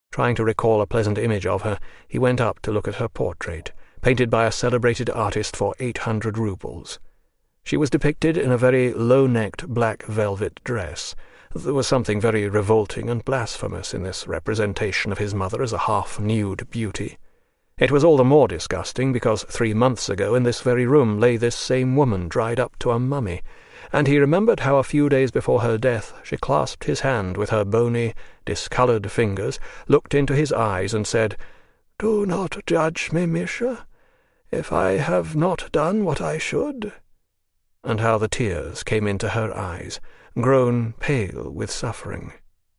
Trying to recall a pleasant image of her, he went up to look at her portrait, painted by a celebrated artist for 800 roubles. She was depicted in a very low-necked black velvet dress. There was something very revolting and blasphemous in this representation of his mother as a half-nude beauty. It was all the more disgusting because 3 months ago in this very room lay this same woman dried up to a mummy, and he remembered how a few days before her death she clasped his hand with her bony, discoloured fingers, looked into his eyes, and said, "Do not judge me, Misha, if I have not done what I should," and how the tears came into her eyes, grown pale with suffering.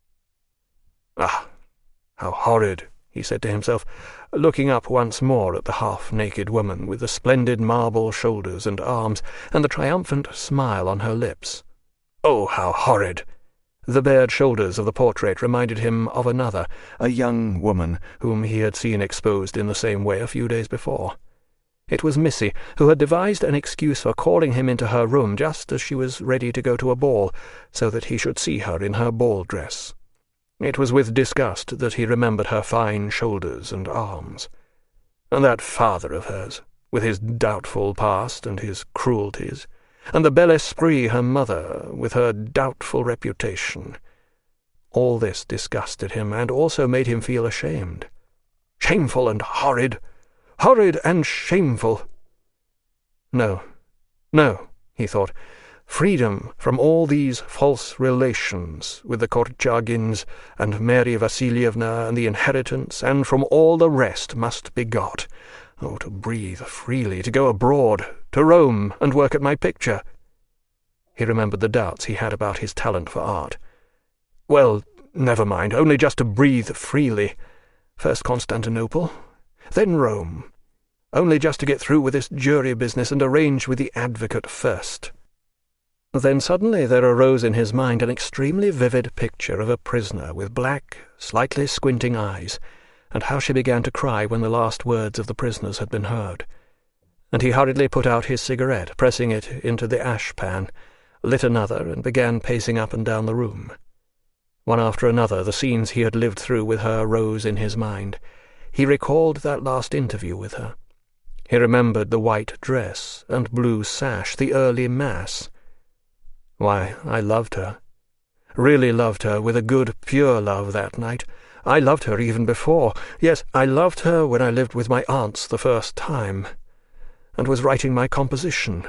"Ah, how horrid!" he said to himself, looking up once more at the half-naked woman with the splendid marble shoulders and arms, and the triumphant smile on her lips. Oh, how horrid! The bared shoulders of the portrait reminded him of another, a young woman, whom he had seen exposed in the same way a few days before. It was Missy, who had devised an excuse for calling him into her room just as she was ready to go to a ball, so that he should see her in her ball dress. It was with disgust that he remembered her fine shoulders and arms. And that father of hers, with his doubtful past and his cruelties, and the bel esprit her mother, with her doubtful reputation. All this disgusted him, and also made him feel ashamed. Shameful and horrid! Horrid and shameful! No, he thought. Freedom from all these false relations with the Korchagins and Mary Vassilievna and the inheritance, and from all the rest must be got. Oh, to breathe freely, to go abroad, to Rome, and work at my picture. He remembered the doubts he had about his talent for art. Well, never mind, only just to breathe freely. First Constantinople, then Rome. Only just to get through with this jury business and arrange with the advocate first. Then suddenly there arose in his mind an extremely vivid picture of a prisoner with black, slightly squinting eyes, and how she began to cry when the last words of the prisoners had been heard. And he hurriedly put out his cigarette, pressing it into the ash-pan, lit another, and began pacing up and down the room. One after another the scenes he had lived through with her rose in his mind. He recalled that last interview with her. He remembered the white dress and blue sash, the early mass. Why, I loved her, really loved her with a good, pure love that night. I loved her even before. Yes, I loved her when I lived with my aunts the first time, and was writing my composition.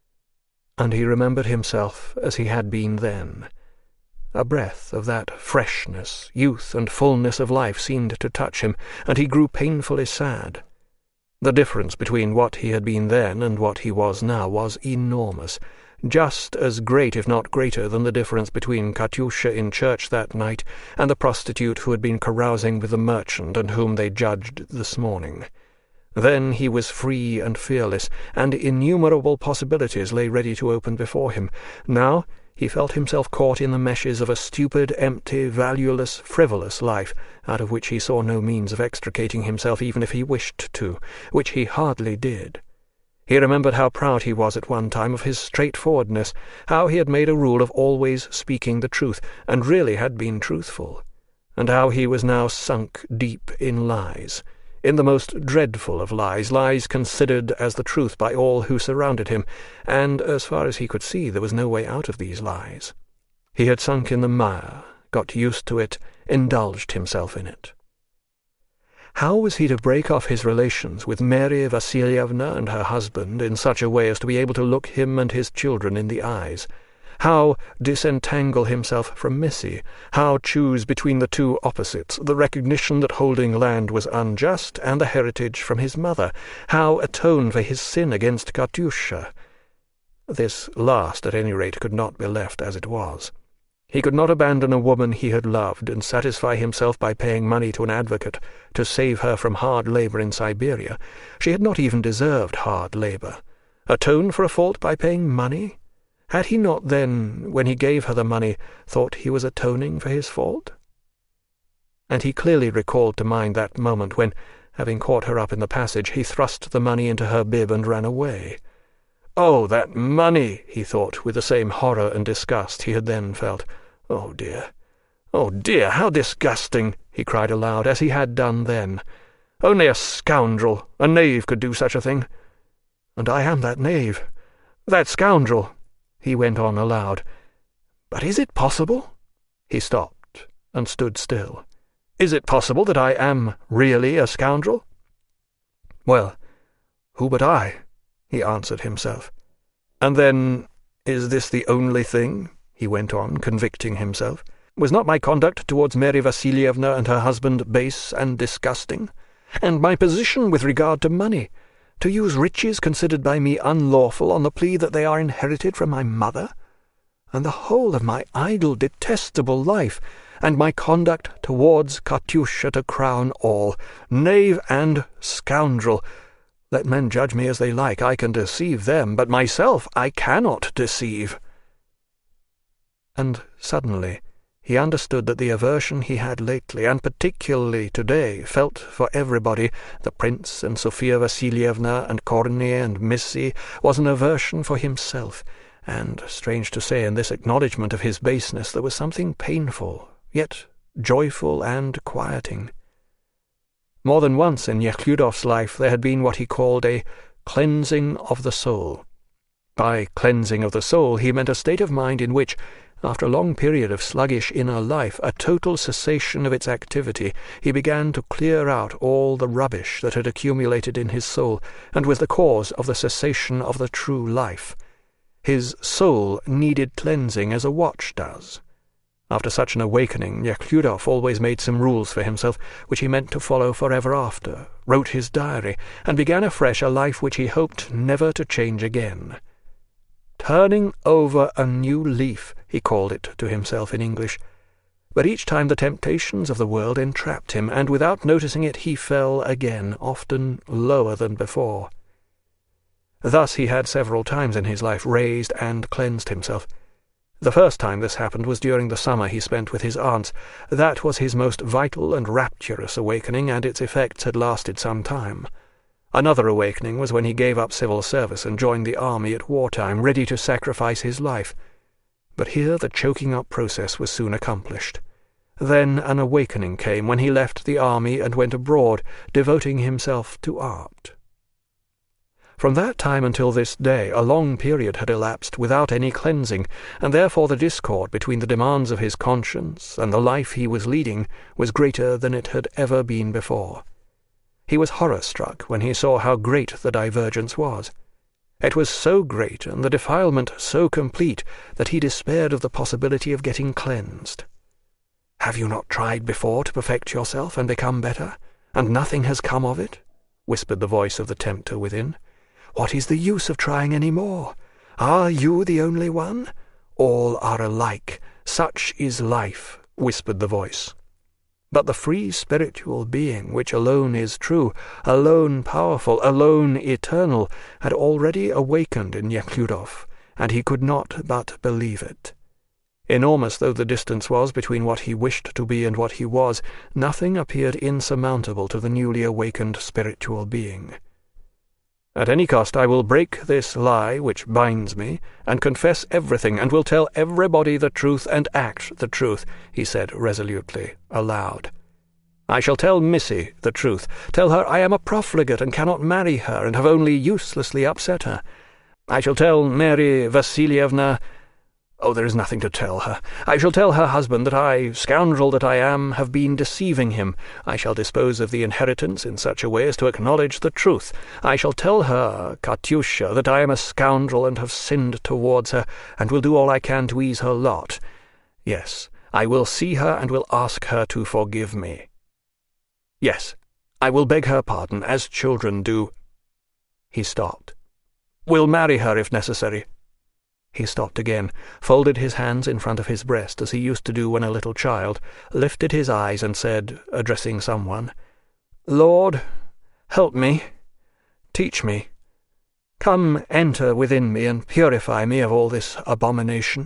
And he remembered himself as he had been then. A breath of that freshness, youth, and fullness of life seemed to touch him, and he grew painfully sad. The difference between what he had been then and what he was now was enormous, just as great, if not greater, than the difference between Katyusha in church that night and the prostitute who had been carousing with the merchant and whom they judged this morning. Then he was free and fearless, and innumerable possibilities lay ready to open before him. Now he felt himself caught in the meshes of a stupid, empty, valueless, frivolous life, out of which he saw no means of extricating himself even if he wished to, which he hardly did. He remembered how proud he was at one time of his straightforwardness, how he had made a rule of always speaking the truth, and really had been truthful, and how he was now sunk deep in lies, in the most dreadful of lies, lies considered as the truth by all who surrounded him, and, as far as he could see, there was no way out of these lies. He had sunk in the mire, got used to it, indulged himself in it. How was he to break off his relations with Mary Vassilievna and her husband in such a way as to be able to look him and his children in the eyes? How disentangle himself from Missy? How choose between the two opposites, the recognition that holding land was unjust and the heritage from his mother? How atone for his sin against Katyusha? This last, at any rate, could not be left as it was. He could not abandon a woman he had loved and satisfy himself by paying money to an advocate to save her from hard labour in Siberia. She had not even deserved hard labour. Atone for a fault by paying money? Had he not then, when he gave her the money, thought he was atoning for his fault? And he clearly recalled to mind that moment when, having caught her up in the passage, he thrust the money into her bib and ran away. Oh, that money, he thought, with the same horror and disgust he had then felt. Oh, dear, "Oh dear, how disgusting!" he cried aloud, as he had done then. "Only a scoundrel, a knave, could do such a thing. And I am that knave, that scoundrel," he went on aloud. "But is it possible?" He stopped and stood still. "Is it possible that I am really a scoundrel?" "Well, who but I?" he answered himself. "And then, is this the only thing?" he went on, convicting himself. "Was not my conduct towards Mary Vassilievna and her husband base and disgusting? And my position with regard to money, to use riches considered by me unlawful on the plea that they are inherited from my mother? And the whole of my idle, detestable life, and my conduct towards Katyusha to crown all, knave and scoundrel. Let men judge me as they like, I can deceive them, but myself I cannot deceive." And suddenly he understood that the aversion he had lately, and particularly today, felt for everybody, the Prince and Sophia Vassilievna and Korney and Missy, was an aversion for himself, and, strange to say, in this acknowledgment of his baseness there was something painful, yet joyful and quieting. More than once in Nekhludov's life there had been what he called a cleansing of the soul. By cleansing of the soul he meant a state of mind in which, after a long period of sluggish inner life, a total cessation of its activity, he began to clear out all the rubbish that had accumulated in his soul, and was the cause of the cessation of the true life. His soul needed cleansing as a watch does. After such an awakening, Nekhludov always made some rules for himself, which he meant to follow forever after, wrote his diary, and began afresh a life which he hoped never to change again. "Turning over a new leaf," he called it to himself in English. But each time the temptations of the world entrapped him, and without noticing it he fell again, often lower than before. Thus he had several times in his life raised and cleansed himself. The first time this happened was during the summer he spent with his aunts. That was his most vital and rapturous awakening, and its effects had lasted some time. Another awakening was when he gave up civil service and joined the army at wartime, ready to sacrifice his life. But here the choking-up process was soon accomplished. Then an awakening came when he left the army and went abroad, devoting himself to art. From that time until this day a long period had elapsed without any cleansing, and therefore the discord between the demands of his conscience and the life he was leading was greater than it had ever been before. He was horror-struck when he saw how great the divergence was. It was so great and the defilement so complete that he despaired of the possibility of getting cleansed. "Have you not tried before to perfect yourself and become better, and nothing has come of it?" whispered the voice of the tempter within. "What is the use of trying any more? Are you the only one? All are alike. Such is life," whispered the voice. But the free spiritual being, which alone is true, alone powerful, alone eternal, had already awakened in Nekhludov, and he could not but believe it. Enormous though the distance was between what he wished to be and what he was, nothing appeared insurmountable to the newly awakened spiritual being. "At any cost I will break this lie which binds me, and confess everything, and will tell everybody the truth and act the truth," he said resolutely, aloud. "I shall tell Missy the truth, tell her I am a profligate and cannot marry her, and have only uselessly upset her. I shall tell Mary Vassilievna— Oh, there is nothing to tell her. I shall tell her husband that I, scoundrel that I am, have been deceiving him. I shall dispose of the inheritance in such a way as to acknowledge the truth. I shall tell her, Katyusha, that I am a scoundrel and have sinned towards her, and will do all I can to ease her lot. Yes, I will see her and will ask her to forgive me. Yes, I will beg her pardon, as children do." He stopped. "Will marry her if necessary." He stopped again, folded his hands in front of his breast as he used to do when a little child, lifted his eyes and said, addressing someone, "Lord, help me, teach me. Come, enter within me and purify me of all this abomination."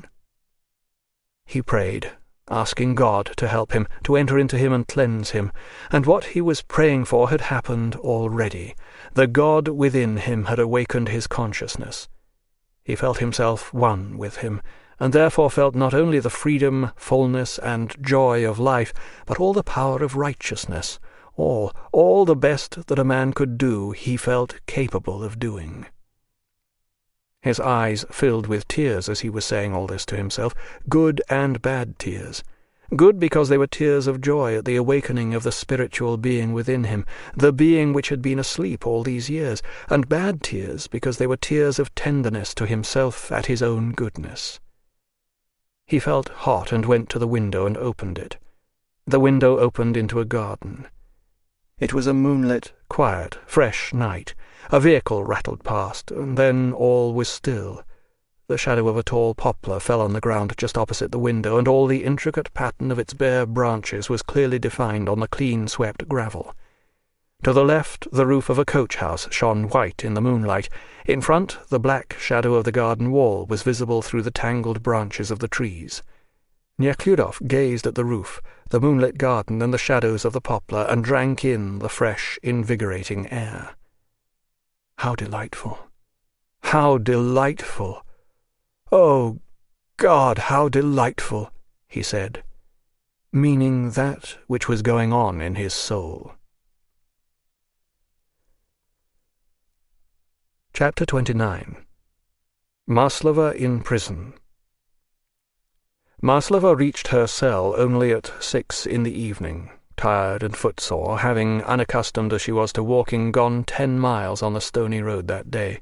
He prayed, asking God to help him, to enter into him and cleanse him, and what he was praying for had happened already. The God within him had awakened his consciousness. He felt himself one with him, and therefore felt not only the freedom, fullness, and joy of life, but all the power of righteousness. All the best that a man could do, he felt capable of doing. His eyes filled with tears as he was saying all this to himself, good and bad tears. Good because they were tears of joy at the awakening of the spiritual being within him, the being which had been asleep all these years, and bad tears because they were tears of tenderness to himself at his own goodness. He felt hot and went to the window and opened it. The window opened into a garden. It was a moonlit, quiet, fresh night. A vehicle rattled past, and then all was still. The shadow of a tall poplar fell on the ground just opposite the window, and all the intricate pattern of its bare branches was clearly defined on the clean-swept gravel. To the left, the roof of a coach-house shone white in the moonlight. In front, the black shadow of the garden wall was visible through the tangled branches of the trees. Nekhludoff gazed at the roof, the moonlit garden, and the shadows of the poplar, and drank in the fresh, invigorating air. How delightful! How delightful! "Oh, God, how delightful!" he said, meaning that which was going on in his soul. Chapter 29. Maslova in prison. Maslova reached her cell only at 6 in the evening, tired and footsore, having, unaccustomed as she was to walking, gone 10 miles on the stony road that day.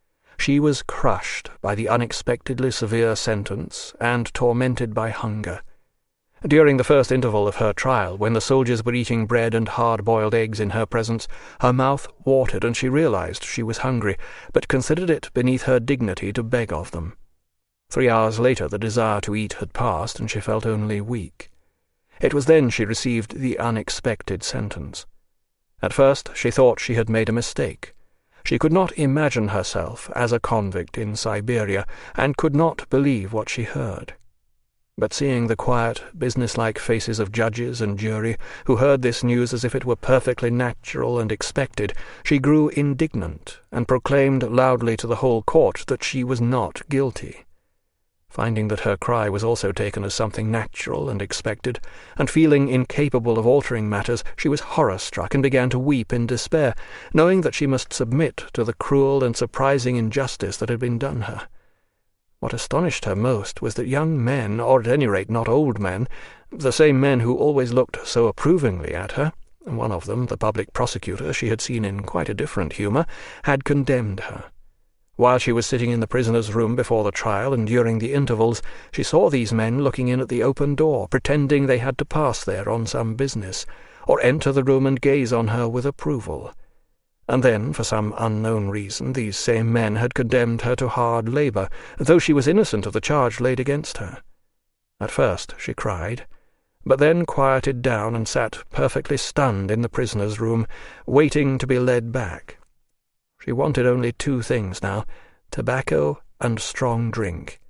She was crushed by the unexpectedly severe sentence and tormented by hunger. During the first interval of her trial, when the soldiers were eating bread and hard-boiled eggs in her presence, her mouth watered, and she realized she was hungry, but considered it beneath her dignity to beg of them. 3 hours later the desire to eat had passed, and she felt only weak. It was then she received the unexpected sentence. At first she thought she had made a mistake. She could not imagine herself as a convict in Siberia, and could not believe what she heard. But seeing the quiet, businesslike faces of judges and jury, who heard this news as if it were perfectly natural and expected, she grew indignant, and proclaimed loudly to the whole court that she was not guilty. Finding that her cry was also taken as something natural and expected, and feeling incapable of altering matters, she was horror-struck and began to weep in despair, knowing that she must submit to the cruel and surprising injustice that had been done her. What astonished her most was that young men, or at any rate not old men, the same men who always looked so approvingly at her, one of them, the public prosecutor, she had seen in quite a different humour, had condemned her. While she was sitting in the prisoner's room before the trial, and during the intervals, she saw these men looking in at the open door, pretending they had to pass there on some business, or enter the room and gaze on her with approval. And then, for some unknown reason, these same men had condemned her to hard labour, though she was innocent of the charge laid against her. At first she cried, but then quieted down and sat perfectly stunned in the prisoner's room, waiting to be led back. She wanted only 2 things now, tobacco and strong drink.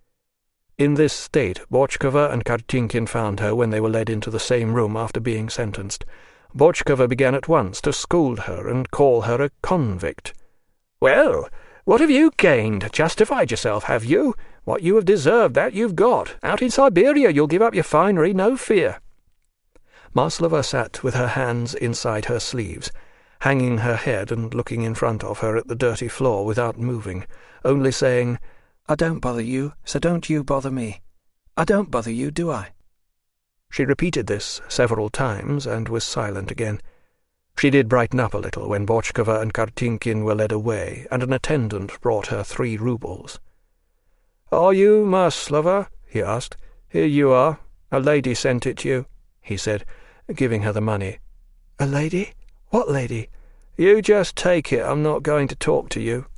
In this state Borchkova and Kartinkin found her when they were led into the same room after being sentenced. Borchkova began at once to scold her and call her a convict. "Well, what have you gained? Justified yourself, have you? What you have deserved, that you've got. Out in Siberia you'll give up your finery, no fear." Maslova sat with her hands inside her sleeves, hanging her head and looking in front of her at the dirty floor without moving, only saying, "I don't bother you, so don't you bother me. I don't bother you, do I?" She repeated this several times and was silent again. She did brighten up a little when Borchkova and Kartinkin were led away, and an attendant brought her 3 roubles. "Are you Maslova?" he asked. "Here you are. A lady sent it you," he said, giving her the money. "A lady? What lady?" "You just take it. I'm not going to talk to you."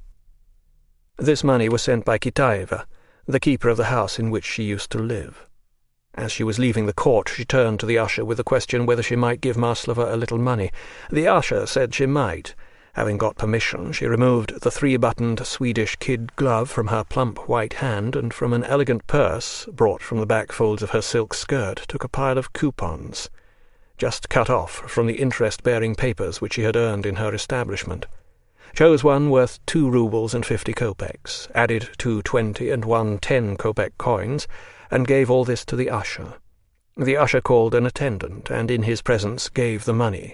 This money was sent by Kitaeva, the keeper of the house in which she used to live. As she was leaving the court, she turned to the usher with the question whether she might give Maslova a little money. The usher said she might. Having got permission, she removed the 3-buttoned Swedish kid glove from her plump white hand, and from an elegant purse, brought from the back folds of her silk skirt, took a pile of coupons, just cut off from the interest-bearing papers which she had earned in her establishment. chose one worth 2 roubles and 50 kopecks, added 2 20 and 1 10-kopeck coins, and gave all this to the usher. The usher called an attendant, and in his presence gave the money.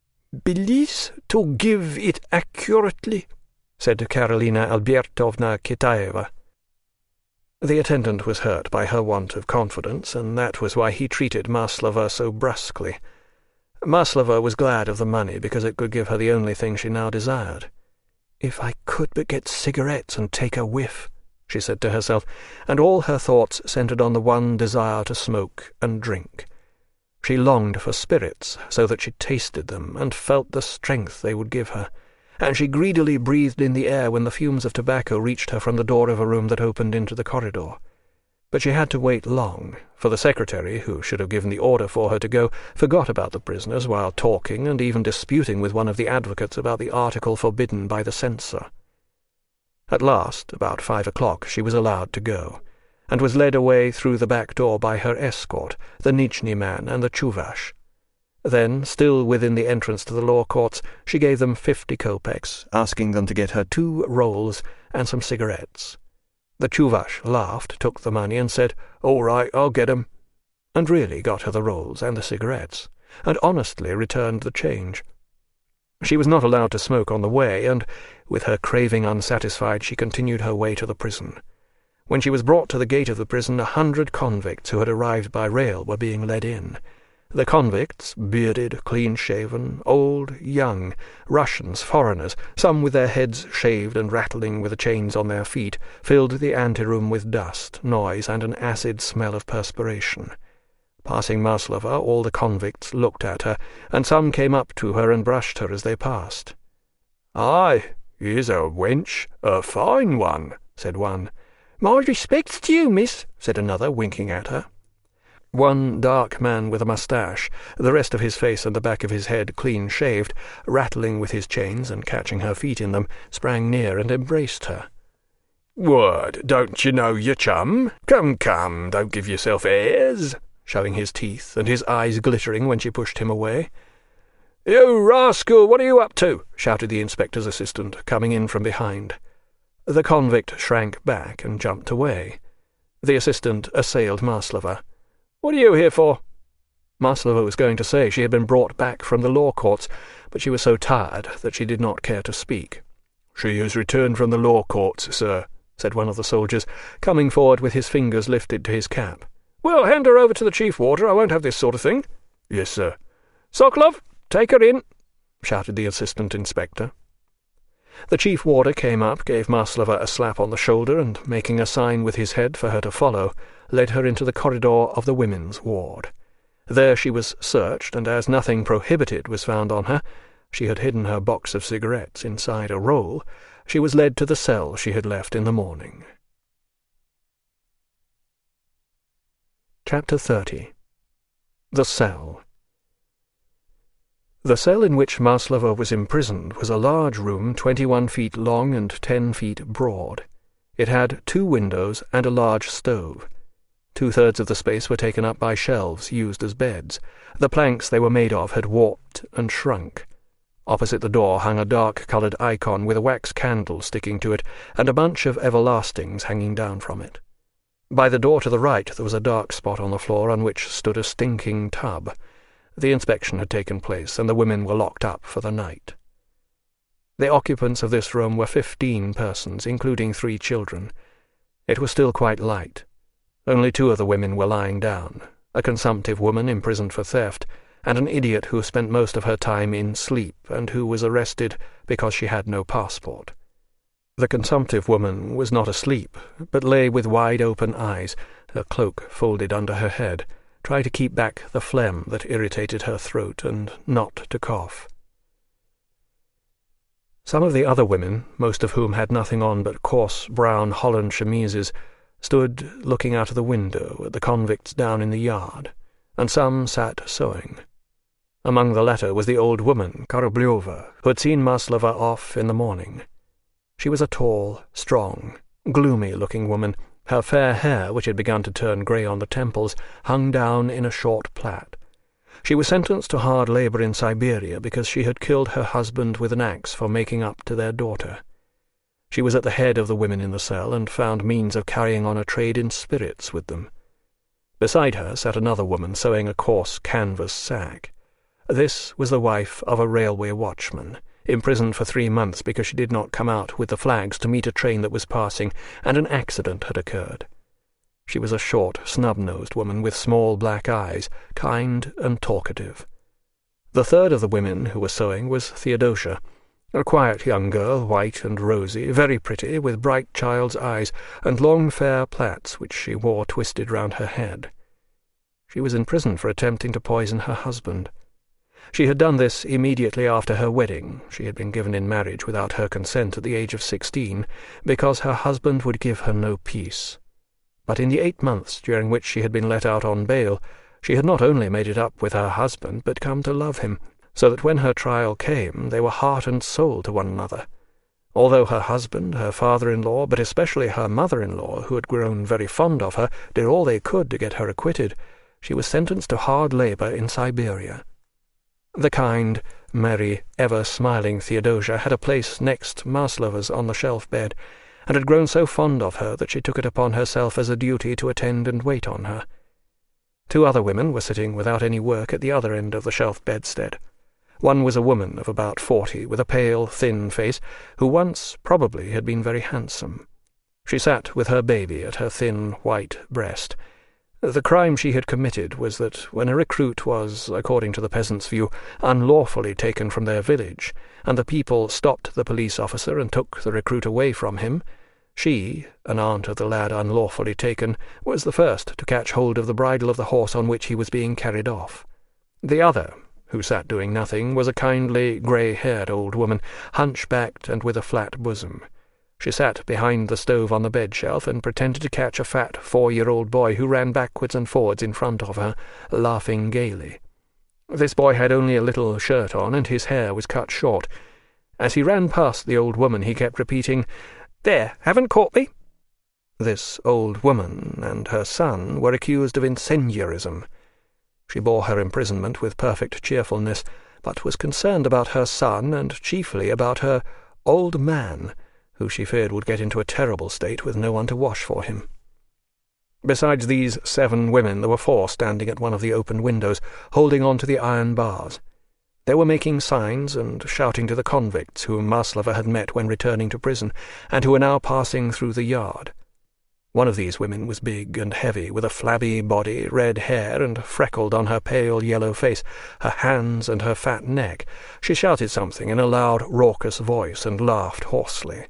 "Please to give it accurately," said Karolina Albertovna Kitaeva. The attendant was hurt by her want of confidence, and that was why he treated Maslova so brusquely. Maslova was glad of the money because it could give her the only thing she now desired. "If I could but get cigarettes and take a whiff," she said to herself, and all her thoughts centred on the one desire to smoke and drink. She longed for spirits so that she tasted them and felt the strength they would give her, and she greedily breathed in the air when the fumes of tobacco reached her from the door of a room that opened into the corridor. But she had to wait long, for the secretary, who should have given the order for her to go, forgot about the prisoners while talking and even disputing with one of the advocates about the article forbidden by the censor. At last, about 5 o'clock, she was allowed to go, and was led away through the back door by her escort, the Nizhny man and the Chuvash. Then, still within the entrance to the law courts, she gave them 50 kopecks, asking them to get her 2 rolls and some cigarettes. The Chuvash laughed, took the money, and said, "All right, I'll get 'em," and really got her the rolls and the cigarettes, and honestly returned the change. She was not allowed to smoke on the way, and, with her craving unsatisfied, she continued her way to the prison. When she was brought to the gate of the prison, 100 convicts who had arrived by rail were being led in. The convicts, bearded, clean-shaven, old, young, Russians, foreigners, some with their heads shaved and rattling with the chains on their feet, filled the anteroom with dust, noise, and an acid smell of perspiration. Passing Maslova, all the convicts looked at her, and some came up to her and brushed her as they passed. "Aye, here's a wench, a fine one," said one. "My respects to you, miss," said another, winking at her. One dark man with a moustache, the rest of his face and the back of his head clean-shaved, rattling with his chains and catching her feet in them, sprang near and embraced her. "What, don't you know your chum? Come, come, don't give yourself airs," showing his teeth and his eyes glittering when she pushed him away. "You rascal, what are you up to?" shouted the inspector's assistant, coming in from behind. The convict shrank back and jumped away. The assistant assailed Maslova. "What are you here for?" Maslova was going to say she had been brought back from the law courts, but she was so tired that she did not care to speak. "She has returned from the law courts, sir," said one of the soldiers, coming forward with his fingers lifted to his cap. "Well, hand her over to the chief warder. I won't have this sort of thing." "Yes, sir." "Sokolov, take her in," shouted the assistant inspector. The chief warder came up, gave Maslova a slap on the shoulder, and, making a sign with his head for her to follow, led her into the corridor of the women's ward. There she was searched, and as nothing prohibited was found on her, she had hidden her box of cigarettes inside a roll, she was led to the cell she had left in the morning. Chapter 30. The Cell. The cell in which Maslova was imprisoned was a large room 21 feet long and 10 feet broad. It had 2 windows and a large stove. 2/3 of the space were taken up by shelves used as beds. The planks they were made of had warped and shrunk. Opposite the door hung a dark-coloured icon with a wax candle sticking to it and a bunch of everlastings hanging down from it. By the door to the right there was a dark spot on the floor on which stood a stinking tub. The inspection had taken place, and the women were locked up for the night. The occupants of this room were 15 persons, including 3 children. It was still quite light. Only 2 of the women were lying down, a consumptive woman imprisoned for theft, and an idiot who spent most of her time in sleep and who was arrested because she had no passport. The consumptive woman was not asleep, but lay with wide-open eyes, her cloak folded under her head, trying to keep back the phlegm that irritated her throat and not to cough. Some of the other women, most of whom had nothing on but coarse brown holland chemises, stood looking out of the window at the convicts down in the yard, and some sat sewing. Among the latter was the old woman, Koroblyova, who had seen Maslova off in the morning. She was a tall, strong, gloomy-looking woman. Her fair hair, which had begun to turn grey on the temples, hung down in a short plait. She was sentenced to hard labor in Siberia because she had killed her husband with an axe for making up to their daughter. She was at the head of the women in the cell and found means of carrying on a trade in spirits with them. Beside her sat another woman sewing a coarse canvas sack. This was the wife of a railway watchman, imprisoned for 3 months because she did not come out with the flags to meet a train that was passing, and an accident had occurred. She was a short, snub-nosed woman with small black eyes, kind and talkative. The third of the women who were sewing was Theodosia, a quiet young girl, white and rosy, very pretty, with bright child's eyes and long fair plaits which she wore twisted round her head. She was in prison for attempting to poison her husband. She had done this immediately after her wedding. She had been given in marriage without her consent at the age of 16, because her husband would give her no peace. But in the 8 months during which she had been let out on bail, she had not only made it up with her husband, but come to love him, so that when her trial came, they were heart and soul to one another. Although her husband, her father-in-law, but especially her mother-in-law, who had grown very fond of her, did all they could to get her acquitted, she was sentenced to hard labor in Siberia. The kind, merry, ever-smiling Theodosia had a place next Maslova's on the shelf-bed, and had grown so fond of her that she took it upon herself as a duty to attend and wait on her. 2 other women were sitting without any work at the other end of the shelf bedstead. One was a woman of about 40, with a pale, thin face, who once probably had been very handsome. She sat with her baby at her thin, white breast. The crime she had committed was that when a recruit was, according to the peasants' view, unlawfully taken from their village, and the people stopped the police officer and took the recruit away from him, she, an aunt of the lad unlawfully taken, was the first to catch hold of the bridle of the horse on which he was being carried off. The other, who sat doing nothing, was a kindly, grey-haired old woman, hunchbacked and with a flat bosom. She sat behind the stove on the bed-shelf and pretended to catch a fat 4-year-old boy who ran backwards and forwards in front of her, laughing gaily. This boy had only a little shirt on, and his hair was cut short. As he ran past the old woman, he kept repeating, "There, haven't caught me?" This old woman and her son were accused of incendiarism. She bore her imprisonment with perfect cheerfulness, but was concerned about her son, and chiefly about her old man, who she feared would get into a terrible state with no one to wash for him. Besides these 7 women, there were 4 standing at one of the open windows, holding on to the iron bars. They were making signs and shouting to the convicts whom Maslova had met when returning to prison, and who were now passing through the yard. One of these women was big and heavy, with a flabby body, red hair, and freckled on her pale yellow face, her hands and her fat neck. She shouted something in a loud, raucous voice, and laughed hoarsely.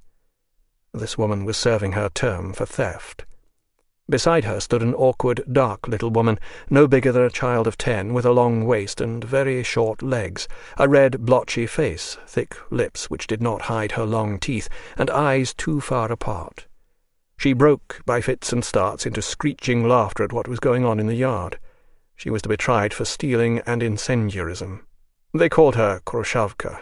This woman was serving her term for theft. Beside her stood an awkward, dark little woman, no bigger than a child of 10, with a long waist and very short legs, a red, blotchy face, thick lips which did not hide her long teeth, and eyes too far apart. She broke by fits and starts into screeching laughter at what was going on in the yard. She was to be tried for stealing and incendiarism. They called her Kroshavka.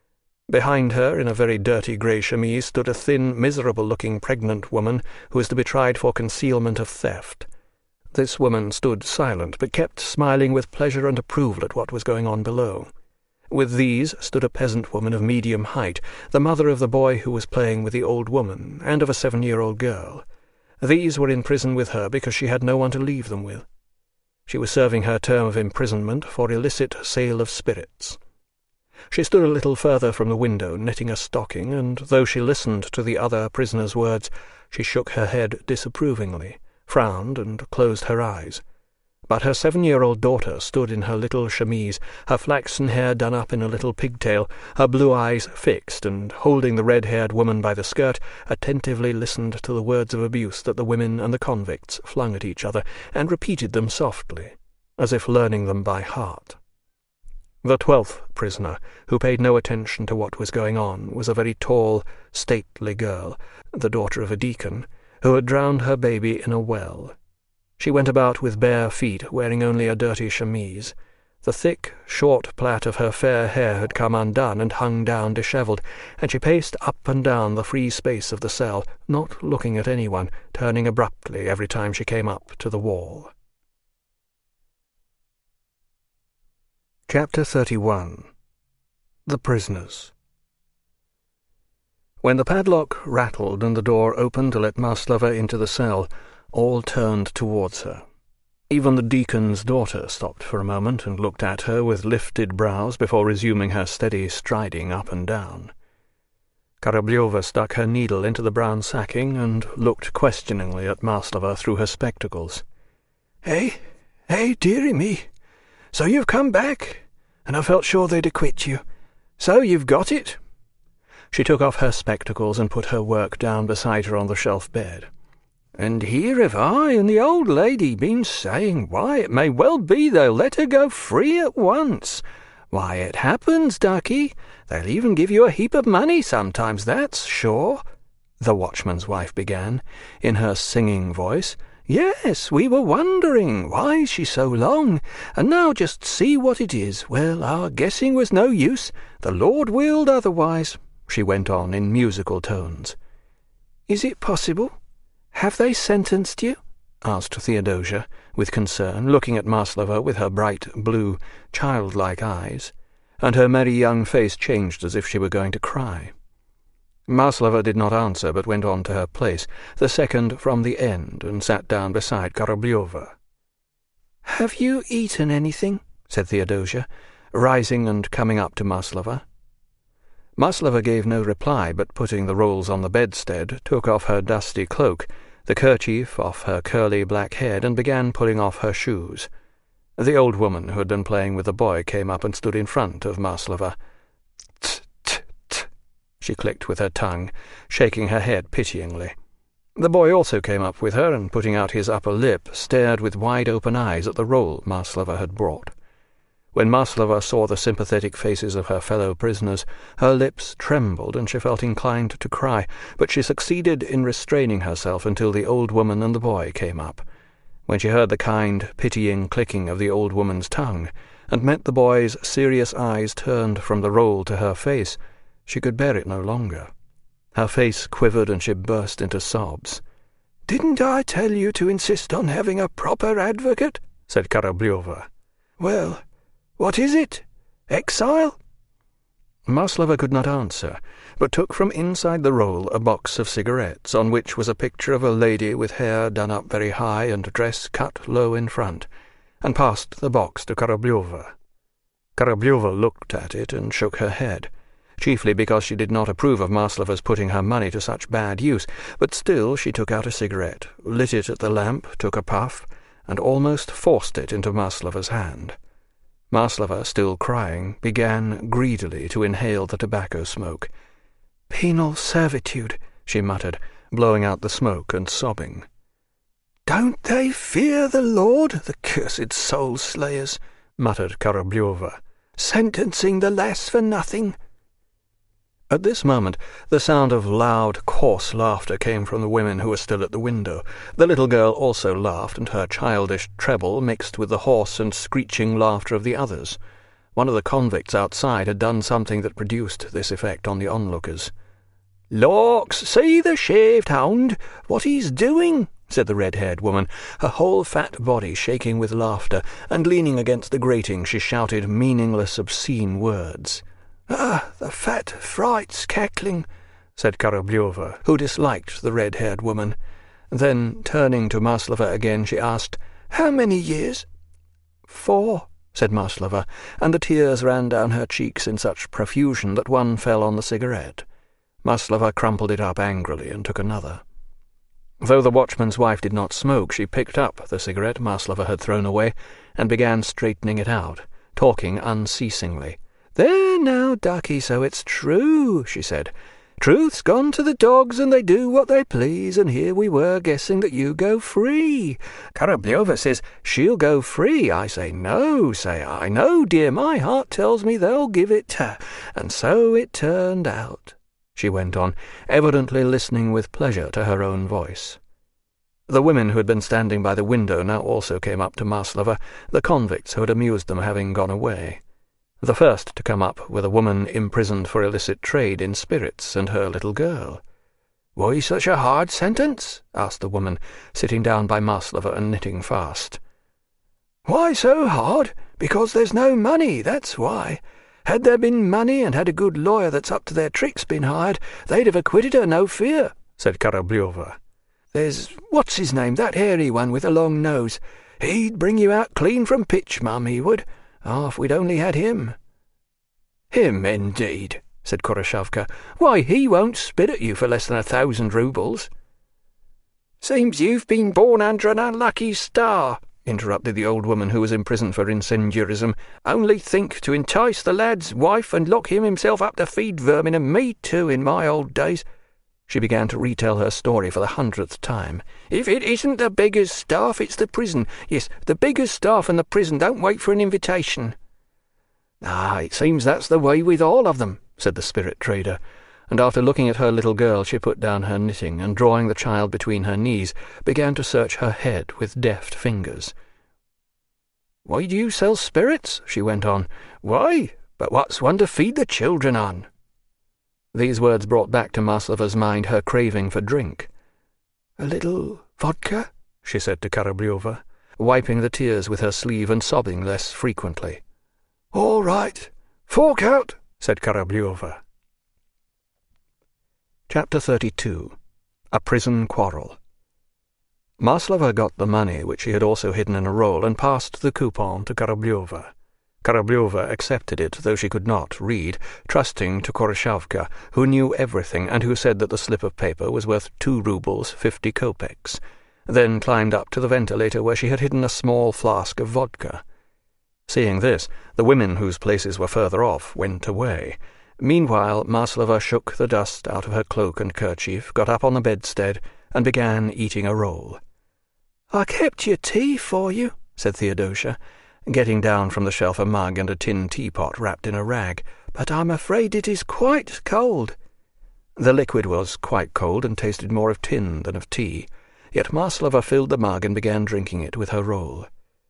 Behind her, in a very dirty grey chemise, stood a thin, miserable-looking pregnant woman who was to be tried for concealment of theft. This woman stood silent, but kept smiling with pleasure and approval at what was going on below. With these stood a peasant woman of medium height, the mother of the boy who was playing with the old woman, and of a 7-year-old girl. These were in prison with her because she had no one to leave them with. She was serving her term of imprisonment for illicit sale of spirits. She stood a little further from the window, knitting a stocking, and though she listened to the other prisoner's words, she shook her head disapprovingly, frowned, and closed her eyes. But her 7-year-old daughter stood in her little chemise, her flaxen hair done up in a little pigtail, her blue eyes fixed, and, holding the red-haired woman by the skirt, attentively listened to the words of abuse that the women and the convicts flung at each other, and repeated them softly, as if learning them by heart. The 12th prisoner, who paid no attention to what was going on, was a very tall, stately girl, the daughter of a deacon, who had drowned her baby in a well. She went about with bare feet, wearing only a dirty chemise. The thick, short plait of her fair hair had come undone and hung down dishevelled, and she paced up and down the free space of the cell, not looking at anyone, turning abruptly every time she came up to the wall. Chapter 31. The Prisoners. When the padlock rattled and the door opened to let Maslova into the cell, all turned towards her. Even the deacon's daughter stopped for a moment and looked at her with lifted brows before resuming her steady striding up and down. Karabliova stuck her needle into the brown sacking and looked questioningly at Maslova through her spectacles. "Hey, dearie me, so you've come back, and I felt sure they'd acquit you. So you've got it?" She took off her spectacles and put her work down beside her on the shelf bed. "And here have I and the old lady been saying, why, it may well be they'll let her go free at once. Why, it happens, ducky. They'll even give you a heap of money sometimes, that's sure," the watchman's wife began, in her singing voice. "Yes, we were wondering, why is she so long? And now just see what it is. Well, our guessing was no use. The Lord willed otherwise," she went on in musical tones. "Is it possible? Have they sentenced you?" asked Theodosia, with concern, looking at Maslova with her bright blue, childlike eyes, and her merry young face changed as if she were going to cry. Maslova did not answer, but went on to her place, the second from the end, and sat down beside Karabliova. "Have you eaten anything?" said Theodosia, rising and coming up to Maslova. Maslova gave no reply, but putting the rolls on the bedstead, took off her dusty cloak, the kerchief off her curly black head, and began pulling off her shoes. The old woman who had been playing with the boy came up and stood in front of Maslova. "Tch, tch, tch," she clicked with her tongue, shaking her head pityingly. The boy also came up with her, and putting out his upper lip, stared with wide-open eyes at the roll Maslova had brought. When Maslova saw the sympathetic faces of her fellow prisoners, her lips trembled and she felt inclined to cry, but she succeeded in restraining herself until the old woman and the boy came up. When she heard the kind, pitying clicking of the old woman's tongue, and met the boy's serious eyes turned from the roll to her face, she could bear it no longer. Her face quivered and she burst into sobs. "Didn't I tell you to insist on having a proper advocate?" said Karabliova. "Well, what is it? Exile?" Maslova could not answer, but took from inside the roll a box of cigarettes, on which was a picture of a lady with hair done up very high and dress cut low in front, and passed the box to Karabliova. Karabliova looked at it and shook her head, chiefly because she did not approve of Maslova's putting her money to such bad use, but still she took out a cigarette, lit it at the lamp, took a puff, and almost forced it into Maslova's hand. Maslova, still crying, began greedily to inhale the tobacco smoke. "Penal servitude," she muttered, blowing out the smoke and sobbing. "Don't they fear the Lord, the cursed soul-slayers?" muttered Karabliova. "Sentencing the lass for nothing." At this moment the sound of loud, coarse laughter came from the women who were still at the window. The little girl also laughed, and her childish treble mixed with the hoarse and screeching laughter of the others. One of the convicts outside had done something that produced this effect on the onlookers. "Lawks, see the shaved hound, what he's doing," said the red-haired woman, her whole fat body shaking with laughter, and leaning against the grating she shouted meaningless, obscene words. "Ah, the fat fright's cackling," said Karabliova, who disliked the red-haired woman. Then, turning to Maslova again, she asked, "How many years?" "4," said Maslova, and the tears ran down her cheeks in such profusion that one fell on the cigarette. Maslova crumpled it up angrily and took another. Though the watchman's wife did not smoke, she picked up the cigarette Maslova had thrown away and began straightening it out, talking unceasingly. "There now, ducky, so it's true," she said. "Truth's gone to the dogs, and they do what they please, and here we were guessing that you go free. Karabliova says she'll go free. I say no, say I. No, dear, my heart tells me they'll give it to her. And so it turned out," she went on, evidently listening with pleasure to her own voice. The women who had been standing by the window now also came up to Maslova, the convicts who had amused them having gone away. The first to come up were the woman imprisoned for illicit trade in spirits and her little girl. "Why such a hard sentence?" asked the woman, sitting down by Maslova and knitting fast. "Why so hard? Because there's no money, that's why. Had there been money and had a good lawyer that's up to their tricks been hired, they'd have acquitted her, no fear," said Karabliova. "There's what's-his-name, that hairy one with a long nose. He'd bring you out clean from pitch, Mum, he would. Ah, if we'd only had him." "Him, indeed," said Khoroshavka. "Why, he won't spit at you for less than 1,000 roubles." "Seems you've been born under an unlucky star," interrupted the old woman who was imprisoned for incendiarism. "Only think, to entice the lad's wife and lock him himself up to feed vermin, and me too, in my old days." She began to retell her story for the 100th time. "If it isn't the beggar's staff, it's the prison. Yes, the beggar's staff and the prison don't wait for an invitation." "Ah, it seems that's the way with all of them," said the spirit trader, and after looking at her little girl she put down her knitting, and drawing the child between her knees, began to search her head with deft fingers. "Why do you sell spirits?" she went on. "Why? But what's one to feed the children on?" These words brought back to Maslova's mind her craving for drink. "A little vodka?" she said to Karabliova, wiping the tears with her sleeve and sobbing less frequently. "All right. Fork out," said Karabliova. Chapter 32. A Prison Quarrel. Maslova got the money, which she had also hidden in a roll, and passed the coupon to Karabliova. Karabliova accepted it, though she could not read, trusting to Khoroshavka, who knew everything, and who said that the slip of paper was worth 2 roubles 50 kopecks, then climbed up to the ventilator where she had hidden a small flask of vodka. Seeing this, the women whose places were further off went away. Meanwhile, Maslova shook the dust out of her cloak and kerchief, got up on the bedstead, and began eating a roll. "I kept your tea for you," said Theodosia, getting down from the shelf a mug and a tin teapot wrapped in a rag, "but I'm afraid it is quite cold." The liquid was quite cold and tasted more of tin than of tea, yet Maslova filled the mug and began drinking it with her roll.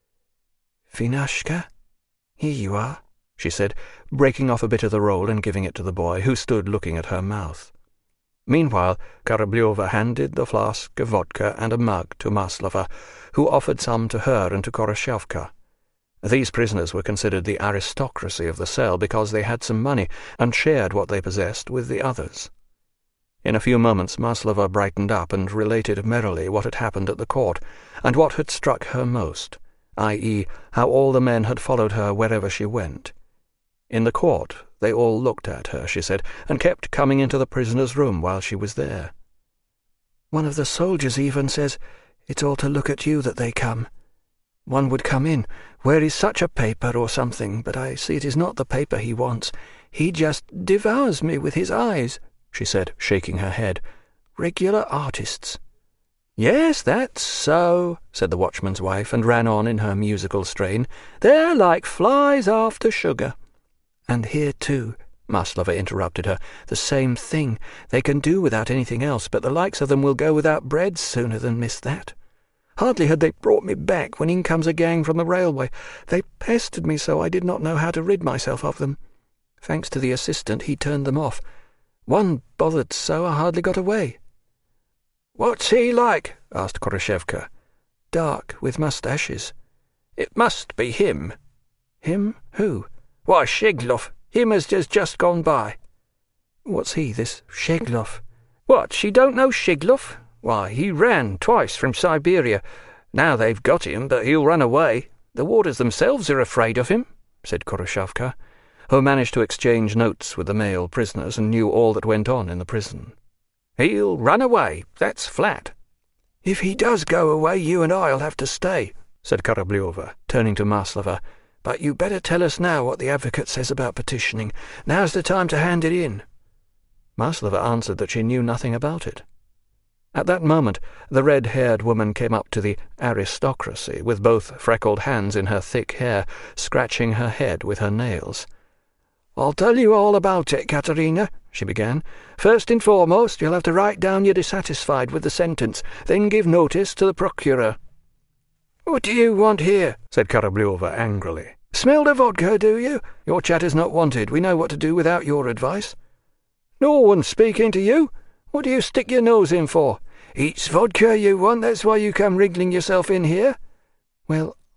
"Finashka, here you are," she said, breaking off a bit of the roll and giving it to the boy, who stood looking at her mouth. Meanwhile, Karabliova handed the flask of vodka and a mug to Maslova, who offered some to her and to Khoroshavka. These prisoners were considered the aristocracy of the cell because they had some money and shared what they possessed with the others. In a few moments Maslova brightened up and related merrily what had happened at the court, and what had struck her most, i.e., how all the men had followed her wherever she went. In the court they all looked at her, she said, and kept coming into the prisoner's room while she was there. "One of the soldiers even says, 'It's all to look at you that they come.' One would come in, 'Where is such a paper or something?' But I see it is not the paper he wants. He just devours me with his eyes," she said, shaking her head. "Regular artists." "Yes, that's so," said the watchman's wife, and ran on in her musical strain. "They're like flies after sugar." "And here, too," Maslova interrupted her, "the same thing. They can do without anything else, but the likes of them will go without bread sooner than miss that. Hardly had they brought me back when in comes a gang from the railway. They pestered me so I did not know how to rid myself of them. Thanks to the assistant, he turned them off. One bothered so I hardly got away." "What's he like?" asked Khoroshavka. "Dark, with moustaches." "It must be him." "Him? Who?" "Why, Sheglov. Him as has just gone by." "What's he, this Sheglov?" "What, she don't know Sheglov? Why, he ran twice from Siberia. Now they've got him, but he'll run away. The warders themselves are afraid of him," said Khoroshavka, who managed to exchange notes with the male prisoners and knew all that went on in the prison. "He'll run away, that's flat." "If he does go away, you and I'll have to stay," said Karabliova, turning to Maslova. "But you better tell us now what the advocate says about petitioning. Now's the time to hand it in." Maslova answered that she knew nothing about it. At that moment the red-haired woman came up to the aristocracy, with both freckled hands in her thick hair, scratching her head with her nails. "I'll tell you all about it, Katerina," she began. "First and foremost, you'll have to write down you're dissatisfied with the sentence, then give notice to the procurer." "What do you want here?" said Karabliova angrily. "Smell the vodka, do you? Your chatter's not wanted. We know what to do without your advice." "No one's speaking to you. What do you stick your nose in for? It's vodka you want, that's why you come wriggling yourself in here." "Well,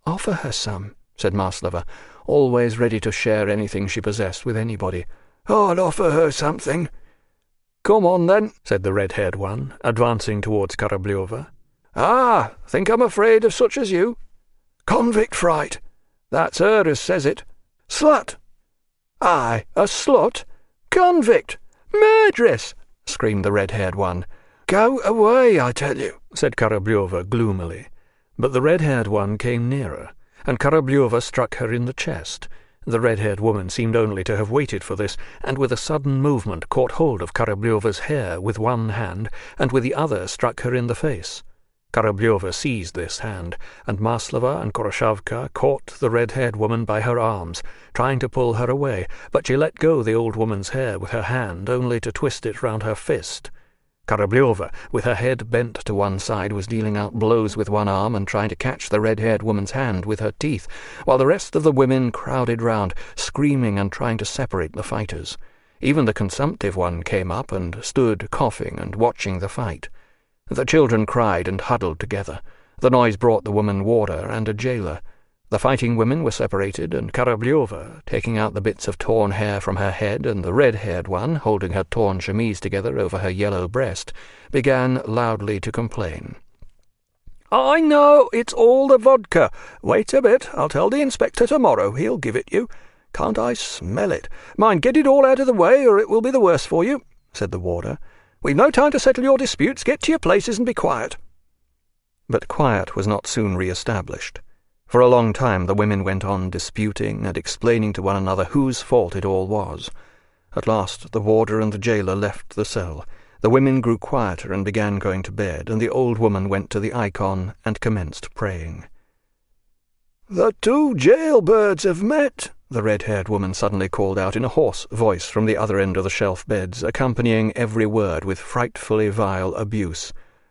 "Offer her some," said Maslova, always ready to share anything she possessed with anybody. "I'll offer her something." "Come on, then," said the red-haired one, advancing towards Korableva. "Ah, think I'm afraid of such as you? Convict fright. That's her as says it. Slut. Aye, a slut. Convict. Murderess," screamed the red-haired one. "Go away, I tell you," said Korableva gloomily. But the red-haired one came nearer, and Korableva struck her in the chest. The red-haired woman seemed only to have waited for this, and with a sudden movement caught hold of Korableva's hair with one hand, and with the other struck her in the face. Korableva seized this hand, and Maslova and Koroshavka caught the red-haired woman by her arms, trying to pull her away, but she let go the old woman's hair with her hand, only to twist it round her fist. Korableva, with her head bent to one side, was dealing out blows with one arm and trying to catch the red-haired woman's hand with her teeth, while the rest of the women crowded round, screaming and trying to separate the fighters. Even the consumptive one came up and stood coughing and watching the fight. The children cried and huddled together. The noise brought the woman water and a jailer. The fighting women were separated, and Korableva, taking out the bits of torn hair from her head, and the red-haired one, holding her torn chemise together over her yellow breast, began loudly to complain. "I know, it's all the vodka. Wait a bit, I'll tell the inspector tomorrow. He'll give it you. Can't I smell it? Mind, get it all out of the way, or it will be the worse for you," said the warder. "We've no time to settle your disputes. Get to your places and be quiet." But quiet was not soon re-established. For a long time the women went on disputing and explaining to one another whose fault it all was. At last the warder and the jailer left the cell. The women grew quieter and began going to bed, and the old woman went to the icon and commenced praying. "The two jailbirds have met," the red-haired woman suddenly called out in a hoarse voice from the other end of the shelf beds, accompanying every word with frightfully vile abuse.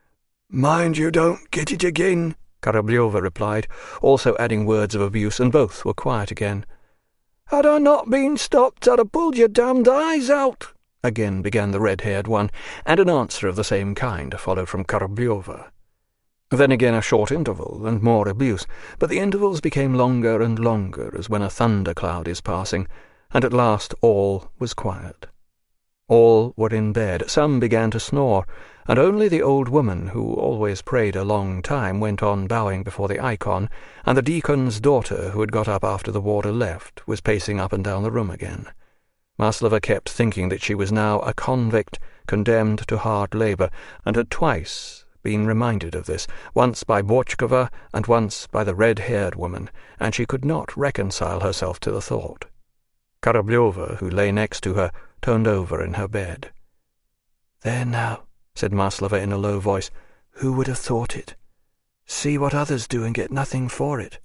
"Mind you don't get it again," Korableva replied, also adding words of abuse, and both were quiet again. "Had I not been stopped, I'd have pulled your damned eyes out," again began the red-haired one, and an answer of the same kind followed from Korableva. Then again a short interval, and more abuse, but the intervals became longer and longer, as when a thundercloud is passing, and at last all was quiet. All were in bed, some began to snore, and only the old woman, who always prayed a long time, went on bowing before the icon, and the deacon's daughter, who had got up after the warder left, was pacing up and down the room again. Maslova kept thinking that she was now a convict condemned to hard labour, and had twice been reminded of this, once by Borchkova and once by the red-haired woman, and she could not reconcile herself to the thought. Korableva, who lay next to her, turned over in her bed. "There now," said Maslova in a low voice. "Who would have thought it? See what others do and get nothing for it.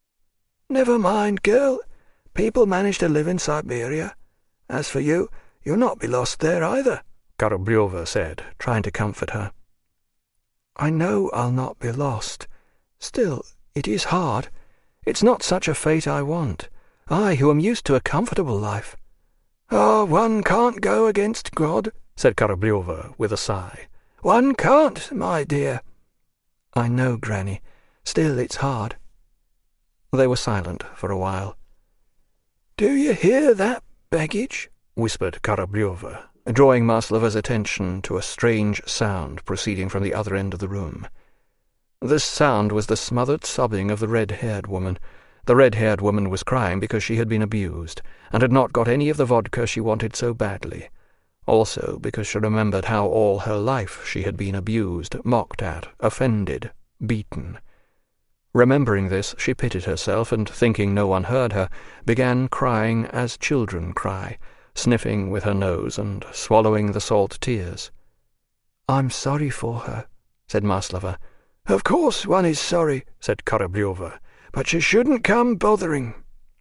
Never mind, girl. People manage to live in Siberia. As for you, you'll not be lost there either," Korableva said, trying to comfort her. "I know I'll not be lost. Still, it is hard. It's not such a fate I want. I, who am used to a comfortable life." "Oh, one can't go against God," said Korableva with a sigh. "One can't, my dear." "I know, Granny. Still, it's hard." They were silent for a while. "Do you hear that baggage?" whispered Korableva, drawing Maslova's attention to a strange sound proceeding from the other end of the room. This sound was the smothered sobbing of the red-haired woman. The red-haired woman was crying because she had been abused, and had not got any of the vodka she wanted so badly. Also because she remembered how all her life she had been abused, mocked at, offended, beaten. Remembering this, she pitied herself, and, thinking no one heard her, began crying as children cry, sniffing with her nose and swallowing the salt tears. "I'm sorry for her," said Maslova. "Of course one is sorry," said Korableva, "but she shouldn't come bothering."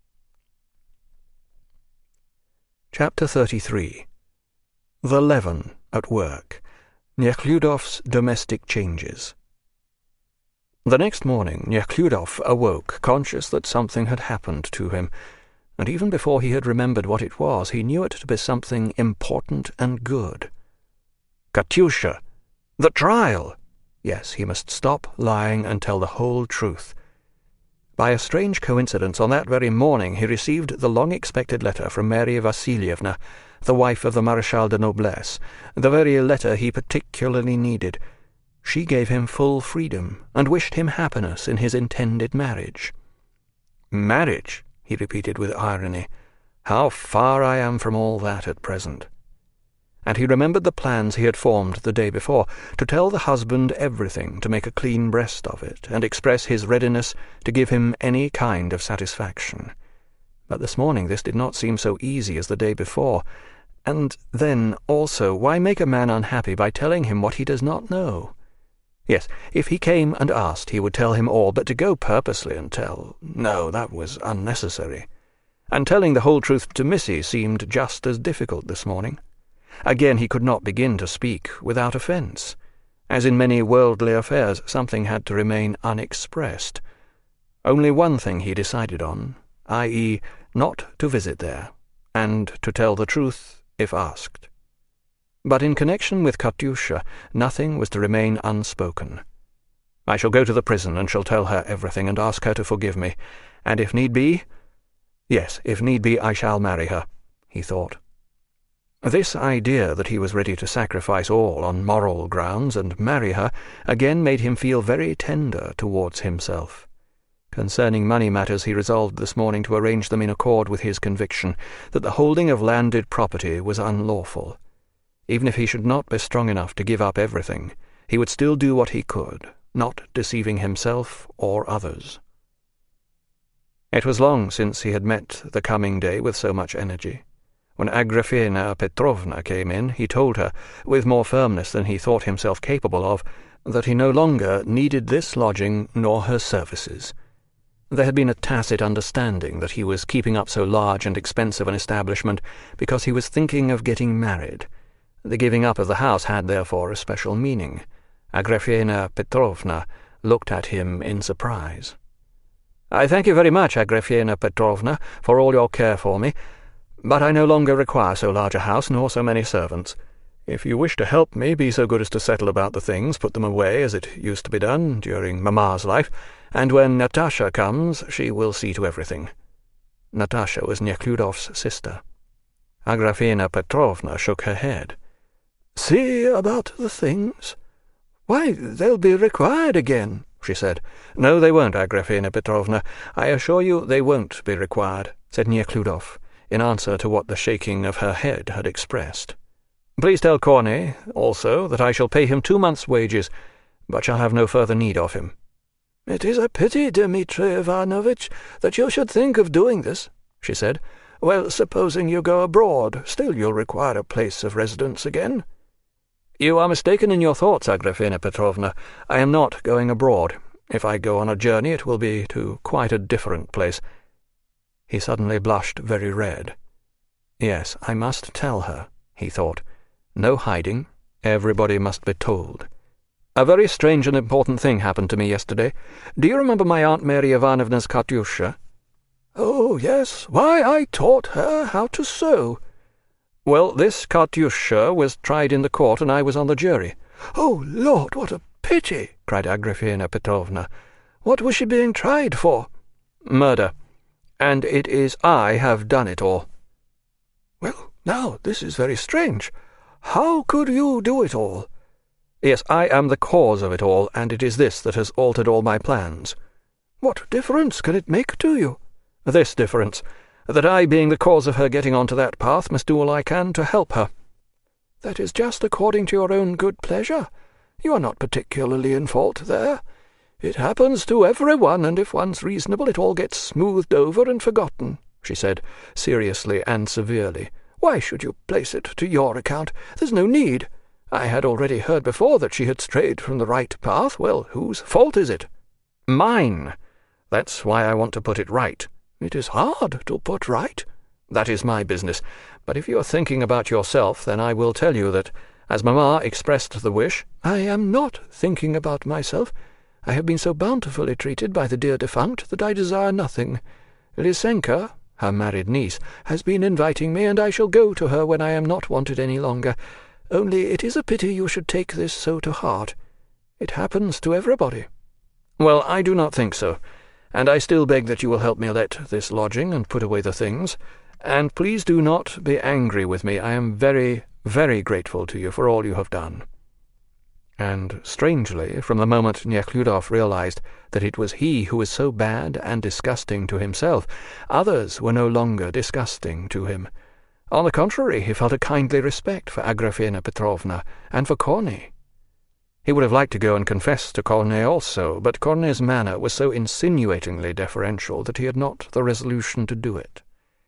Chapter 33. The Leaven at Work. Nekhludov's Domestic Changes. The next morning Nekhludov awoke, conscious that something had happened to him, and even before he had remembered what it was, he knew it to be something important and good. Katyusha! The trial! Yes, he must stop lying and tell the whole truth. By a strange coincidence, on that very morning he received the long-expected letter from Mary Vassilievna, the wife of the Marechal de Noblesse, the very letter he particularly needed. She gave him full freedom, and wished him happiness in his intended marriage. "Marriage?" he repeated with irony. "How far I am from all that at present." And he remembered the plans he had formed the day before, to tell the husband everything, to make a clean breast of it, and express his readiness to give him any kind of satisfaction. But this morning this did not seem so easy as the day before. And then, also, why make a man unhappy by telling him what he does not know? Yes, if he came and asked, he would tell him all, but to go purposely and tell, no, that was unnecessary. And telling the whole truth to Missy seemed just as difficult this morning. Again, he could not begin to speak without offence. As in many worldly affairs, something had to remain unexpressed. Only one thing he decided on, i.e., not to visit there, and to tell the truth if asked. But in connection with Katyusha, nothing was to remain unspoken. I shall go to the prison and shall tell her everything and ask her to forgive me, and if need be, I shall marry her, he thought. This idea that he was ready to sacrifice all on moral grounds and marry her again made him feel very tender towards himself. Concerning money matters, he resolved this morning to arrange them in accord with his conviction that the holding of landed property was unlawful. Even if he should not be strong enough to give up everything, he would still do what he could, not deceiving himself or others. It was long since he had met the coming day with so much energy. When Agrafena Petrovna came in, he told her, with more firmness than he thought himself capable of, that he no longer needed this lodging nor her services. There had been a tacit understanding that he was keeping up so large and expensive an establishment because he was thinking of getting married. The giving up of the house had therefore a special meaning. Agrafena Petrovna looked at him in surprise. "I thank you very much, Agrafena Petrovna, for all your care for me, but I no longer require so large a house nor so many servants. If you wish to help me, be so good as to settle about the things, put them away as it used to be done during Mamma's life, and when Natasha comes she will see to everything." Natasha was Nekhludov's sister. Agrafena Petrovna shook her head. "See about the things? Why, they'll be required again," she said. "No, they won't, Agrafena Petrovna. I assure you they won't be required," said Nekhludov, in answer to what the shaking of her head had expressed. "Please tell Korney, also, that I shall pay him 2 months' wages, but shall have no further need of him." "It is a pity, Dmitri Ivanovitch, that you should think of doing this," she said. "Well, supposing you go abroad, still you'll require a place of residence again." "You are mistaken in your thoughts, Agrafena Petrovna. I am not going abroad. If I go on a journey, it will be to quite a different place." He suddenly blushed very red. Yes, I must tell her, he thought. No hiding. Everybody must be told. "A very strange and important thing happened to me yesterday. Do you remember my Aunt Mary Ivanovna's Katyusha?" "Oh, yes. Why, I taught her how to sew." "Well, this Katyusha was tried in the court, and I was on the jury." "Oh, Lord, what a pity!" cried Agrafena Petrovna. "What was she being tried for?" "Murder. And it is I have done it all." "Well, now, this is very strange. How could you do it all?" "Yes, I am the cause of it all, and it is this that has altered all my plans." "What difference can it make to you?" "This difference, that I, being the cause of her getting on to that path, must do all I can to help her." "That is just according to your own good pleasure. You are not particularly in fault there. It happens to everyone, and if one's reasonable it all gets smoothed over and forgotten," she said, seriously and severely. "Why should you place it to your account? There's no need. I had already heard before that she had strayed from the right path. Well, whose fault is it?" "Mine. That's why I want to put it right." "It is hard to put right." "That is my business. But if you are thinking about yourself, then I will tell you that, as Mamma expressed the wish—" "I am not thinking about myself. I have been so bountifully treated by the dear defunct that I desire nothing. Lysenka, her married niece, has been inviting me, and I shall go to her when I am not wanted any longer. Only it is a pity you should take this so to heart. It happens to everybody." "Well, I do not think so. and I still beg that you will help me let this lodging and put away the things. And please do not be angry with me. I am very, very grateful to you for all you have done." And, strangely, from the moment Nekhludoff realized that it was he who was so bad and disgusting to himself, others were no longer disgusting to him. On the contrary, he felt a kindly respect for Agrafena Petrovna and for Korney. He would have liked to go and confess to Korney also, but Korney's manner was so insinuatingly deferential that he had not the resolution to do it.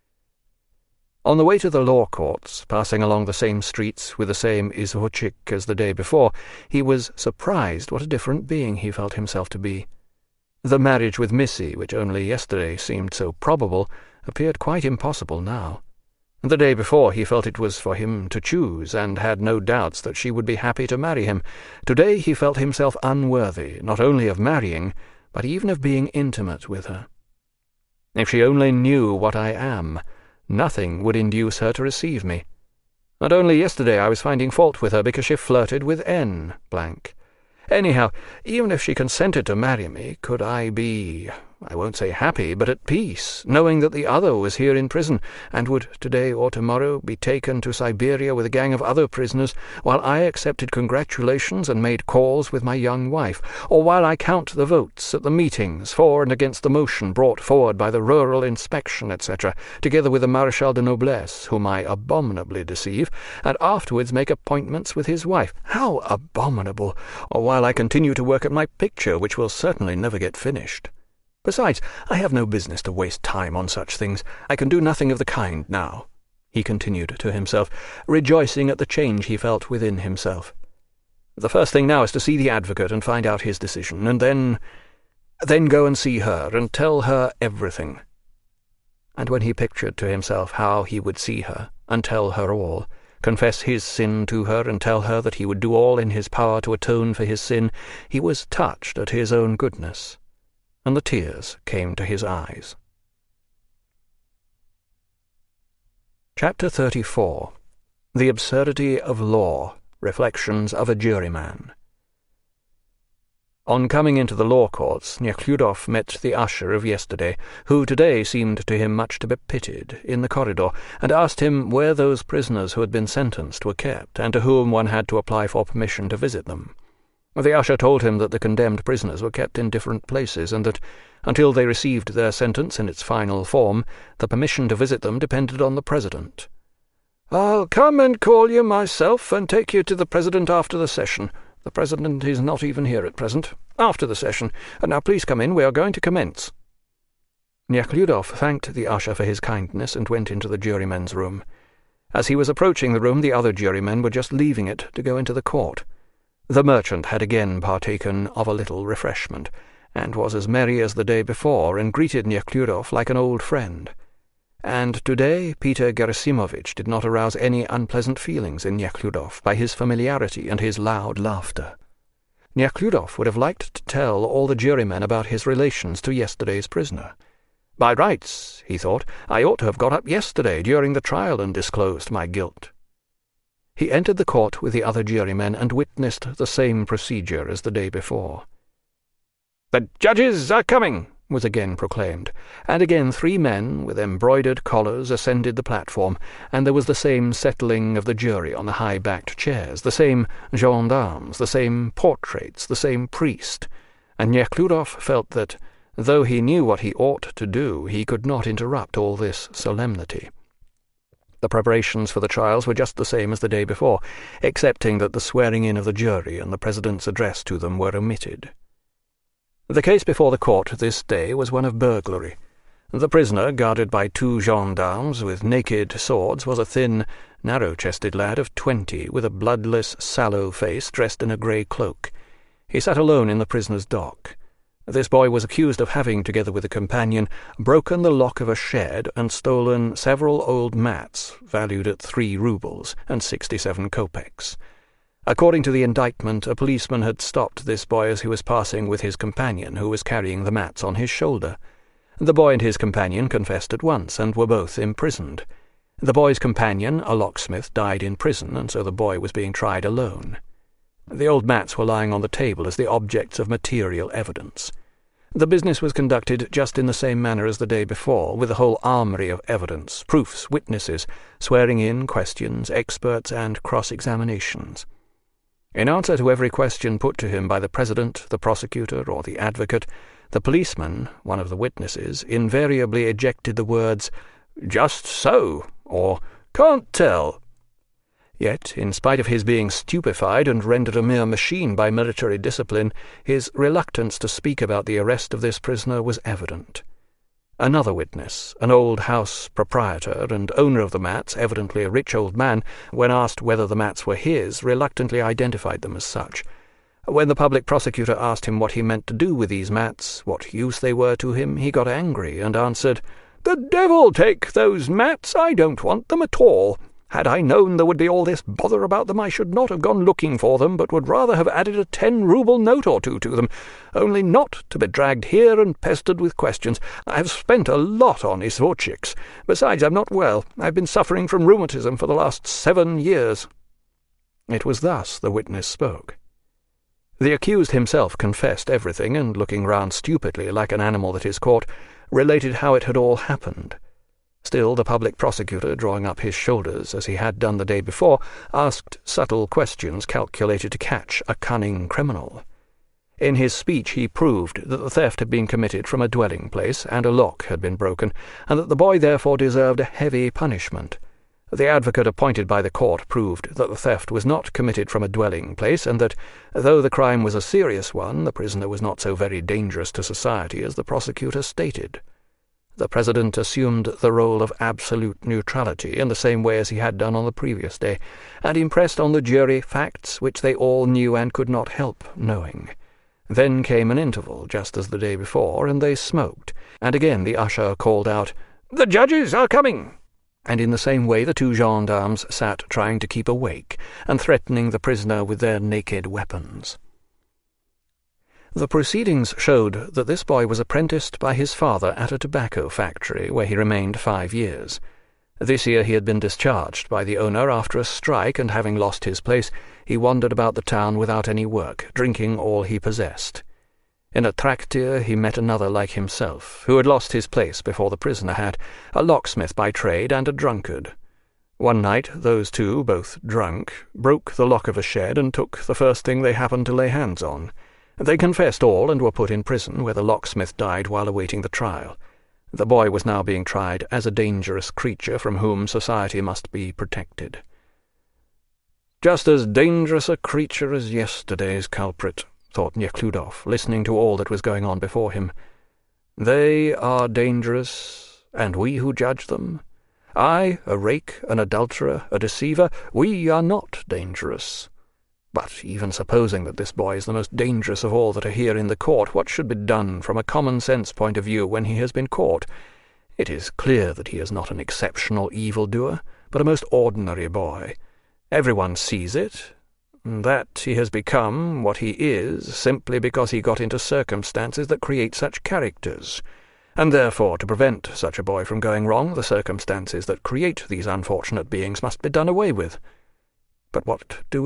On the way to the law courts, passing along the same streets with the same izvozchik as the day before, he was surprised what a different being he felt himself to be. The marriage with Missy, which only yesterday seemed so probable, appeared quite impossible now. The day before he felt it was for him to choose, and had no doubts that she would be happy to marry him. Today he felt himself unworthy, not only of marrying, but even of being intimate with her. If she only knew what I am, nothing would induce her to receive me. And only yesterday I was finding fault with her because she flirted with N. Anyhow, even if she consented to marry me, could I be, I won't say happy, but at peace, knowing that the other was here in prison, and would today or tomorrow be taken to Siberia with a gang of other prisoners, while I accepted congratulations and made calls with my young wife, or while I count the votes at the meetings for and against the motion brought forward by the rural inspection, etc., together with the Marechal de Noblesse, whom I abominably deceive, and afterwards make appointments with his wife. How abominable! Or while I continue to work at my picture, which will certainly never get finished. Besides, I have no business to waste time on such things. I can do nothing of the kind now, he continued to himself, rejoicing at the change he felt within himself. The first thing now is to see the advocate and find out his decision, and then go and see her and tell her everything. And when he pictured to himself how he would see her and tell her all, confess his sin to her and tell her that he would do all in his power to atone for his sin, he was touched at his own goodness, and the tears came to his eyes. Chapter 34. The Absurdity of Law. Reflections of a Juryman. On coming into the law courts, Nekhludoff met the usher of yesterday, who today seemed to him much to be pitied, in the corridor, and asked him where those prisoners who had been sentenced were kept, and to whom one had to apply for permission to visit them. The usher told him that the condemned prisoners were kept in different places, and that, until they received their sentence in its final form, the permission to visit them depended on the President. "I'll come and call you myself, and take you to the President after the session. The President is not even here at present. After the session. And now please come in, we are going to commence." Nekhludoff thanked the usher for his kindness and went into the jurymen's room. As he was approaching the room, the other jurymen were just leaving it to go into the court. The merchant had again partaken of a little refreshment, and was as merry as the day before, and greeted Nekhludoff like an old friend. And today Peter Gerasimovich did not arouse any unpleasant feelings in Nekhludoff by his familiarity and his loud laughter. Nekhludoff would have liked to tell all the jurymen about his relations to yesterday's prisoner. By rights, he thought, I ought to have got up yesterday during the trial and disclosed my guilt. He entered the court with the other jurymen and witnessed the same procedure as the day before. "The judges are coming," was again proclaimed, and again 3 men with embroidered collars ascended the platform, and there was the same settling of the jury on the high-backed chairs, the same gendarmes, the same portraits, the same priest, and Nekhludoff felt that, though he knew what he ought to do, he could not interrupt all this solemnity. The preparations for the trials were just the same as the day before, excepting that the swearing-in of the jury and the President's address to them were omitted. The case before the court this day was one of burglary. The prisoner, guarded by 2 gendarmes with naked swords, was a thin, narrow-chested lad of 20, with a bloodless, sallow face, dressed in a grey cloak. He sat alone in the prisoner's dock. This boy was accused of having, together with a companion, broken the lock of a shed and stolen several old mats, valued at 3 roubles and 67 kopecks. According to the indictment, a policeman had stopped this boy as he was passing with his companion, who was carrying the mats on his shoulder. The boy and his companion confessed at once, and were both imprisoned. The boy's companion, a locksmith, died in prison, and so the boy was being tried alone. The old mats were lying on the table as the objects of material evidence. The business was conducted just in the same manner as the day before, with a whole armoury of evidence, proofs, witnesses, swearing in, questions, experts, and cross-examinations. In answer to every question put to him by the president, the prosecutor, or the advocate, the policeman, one of the witnesses, invariably ejected the words, "Just so," or "Can't tell." Yet, in spite of his being stupefied and rendered a mere machine by military discipline, his reluctance to speak about the arrest of this prisoner was evident. Another witness, an old house proprietor and owner of the mats, evidently a rich old man, when asked whether the mats were his, reluctantly identified them as such. When the public prosecutor asked him what he meant to do with these mats, what use they were to him, he got angry and answered, "The devil take those mats! I don't want them at all. Had I known there would be all this bother about them, I should not have gone looking for them, but would rather have added a 10-rouble note or two to them, only not to be dragged here and pestered with questions. I have spent a lot on izvozchiks. Besides, I'm not well. I've been suffering from rheumatism for the last 7 years." It was thus the witness spoke. The accused himself confessed everything, and looking round stupidly like an animal that is caught, related how it had all happened. Still, the public prosecutor, drawing up his shoulders, as he had done the day before, asked subtle questions calculated to catch a cunning criminal. In his speech he proved that the theft had been committed from a dwelling-place, and a lock had been broken, and that the boy therefore deserved a heavy punishment. The advocate appointed by the court proved that the theft was not committed from a dwelling-place, and that, though the crime was a serious one, the prisoner was not so very dangerous to society as the prosecutor stated. The president assumed the role of absolute neutrality in the same way as he had done on the previous day, and impressed on the jury facts which they all knew and could not help knowing. Then came an interval, just as the day before, and they smoked, and again the usher called out, "The judges are coming!" And in the same way the two gendarmes sat trying to keep awake, and threatening the prisoner with their naked weapons. The proceedings showed that this boy was apprenticed by his father at a tobacco factory, where he remained 5 years. This year he had been discharged by the owner after a strike, and having lost his place, he wandered about the town without any work, drinking all he possessed. In a traktir he met another like himself, who had lost his place before the prisoner had, a locksmith by trade and a drunkard. One night those two, both drunk, broke the lock of a shed and took the first thing they happened to lay hands on. They confessed all and were put in prison, where the locksmith died while awaiting the trial. The boy was now being tried as a dangerous creature from whom society must be protected. "Just as dangerous a creature as yesterday's culprit," thought Nekhludoff, listening to all that was going on before him. "They are dangerous, and we who judge them. I, a rake, an adulterer, a deceiver, we are not dangerous. But even supposing that this boy is the most dangerous of all that are here in the court, what should be done from a common-sense point of view when he has been caught? It is clear that he is not an exceptional evildoer, but a most ordinary boy. Everyone sees it, that he has become what he is simply because he got into circumstances that create such characters. And therefore, to prevent such a boy from going wrong, the circumstances that create these unfortunate beings must be done away with. But what do?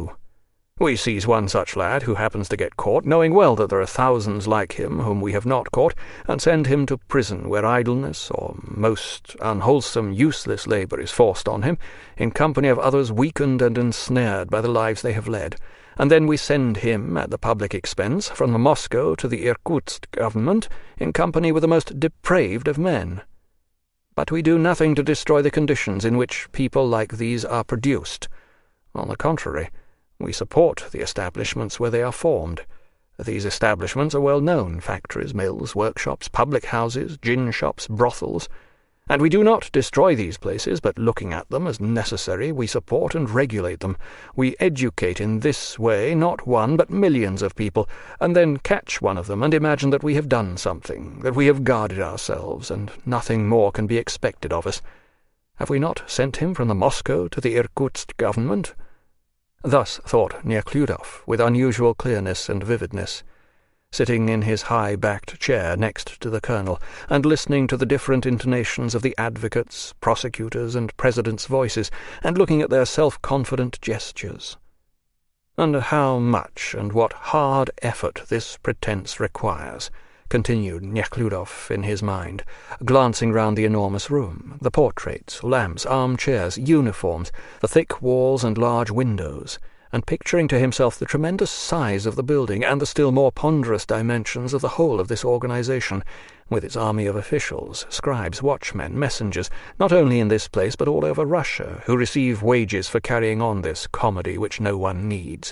We seize one such lad who happens to get caught, knowing well that there are thousands like him whom we have not caught, and send him to prison where idleness or most unwholesome, useless labour is forced on him, in company of others weakened and ensnared by the lives they have led, and then we send him, at the public expense, from Moscow to the Irkutsk government, in company with the most depraved of men. But we do nothing to destroy the conditions in which people like these are produced. On the contrary, we support the establishments where they are formed. These establishments are well known: factories, mills, workshops, public houses, gin shops, brothels. And we do not destroy these places, but looking at them as necessary, we support and regulate them. We educate in this way not one but millions of people, and then catch one of them and imagine that we have done something, that we have guarded ourselves, and nothing more can be expected of us. Have we not sent him from the Moscow to the Irkutsk government? Thus thought Nekhludoff, with unusual clearness and vividness, sitting in his high-backed chair next to the colonel, and listening to the different intonations of the advocates, prosecutors, and president's voices, and looking at their self-confident gestures. And how much and what hard effort this pretence requires, continued Nekhlúdov in his mind, glancing round the enormous room, the portraits, lamps, armchairs, uniforms, the thick walls and large windows, and picturing to himself the tremendous size of the building and the still more ponderous dimensions of the whole of this organization, with its army of officials, scribes, watchmen, messengers, not only in this place but all over Russia, who receive wages for carrying on this comedy which no one needs.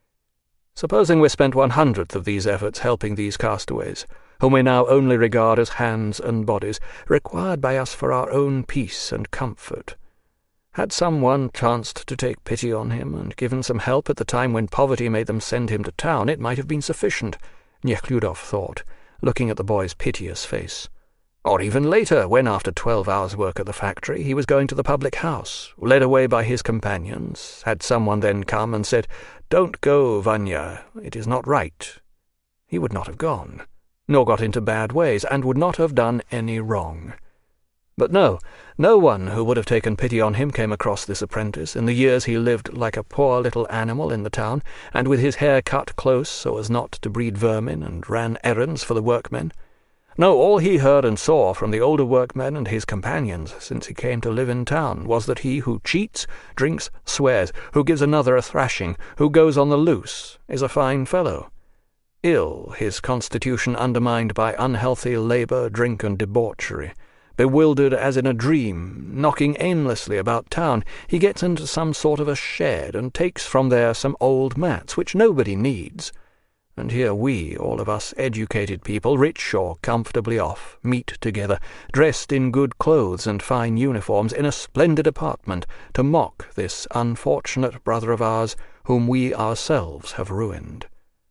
Supposing we spent 1/100th of these efforts helping these castaways, whom we now only regard as hands and bodies, required by us for our own peace and comfort. Had someone chanced to take pity on him and given some help at the time when poverty made them send him to town, it might have been sufficient, Nekhlúdov thought, looking at the boy's piteous face. Or even later, when after 12 hours' work at the factory he was going to the public house, led away by his companions, had someone then come and said, "Don't go, Vanya, it is not right," he would not have gone, nor got into bad ways, and would not have done any wrong. But no one who would have taken pity on him came across this apprentice in the years he lived like a poor little animal in the town, and with his hair cut close so as not to breed vermin, and ran errands for the workmen. No, all he heard and saw from the older workmen and his companions since he came to live in town was that he who cheats, drinks, swears, who gives another a thrashing, who goes on the loose, is a fine fellow. Ill, his constitution undermined by unhealthy labour, drink, and debauchery. Bewildered as in a dream, knocking aimlessly about town, he gets into some sort of a shed and takes from there some old mats which nobody needs. And here we, all of us educated people, rich or comfortably off, meet together, dressed in good clothes and fine uniforms, in a splendid apartment, to mock this unfortunate brother of ours whom we ourselves have ruined.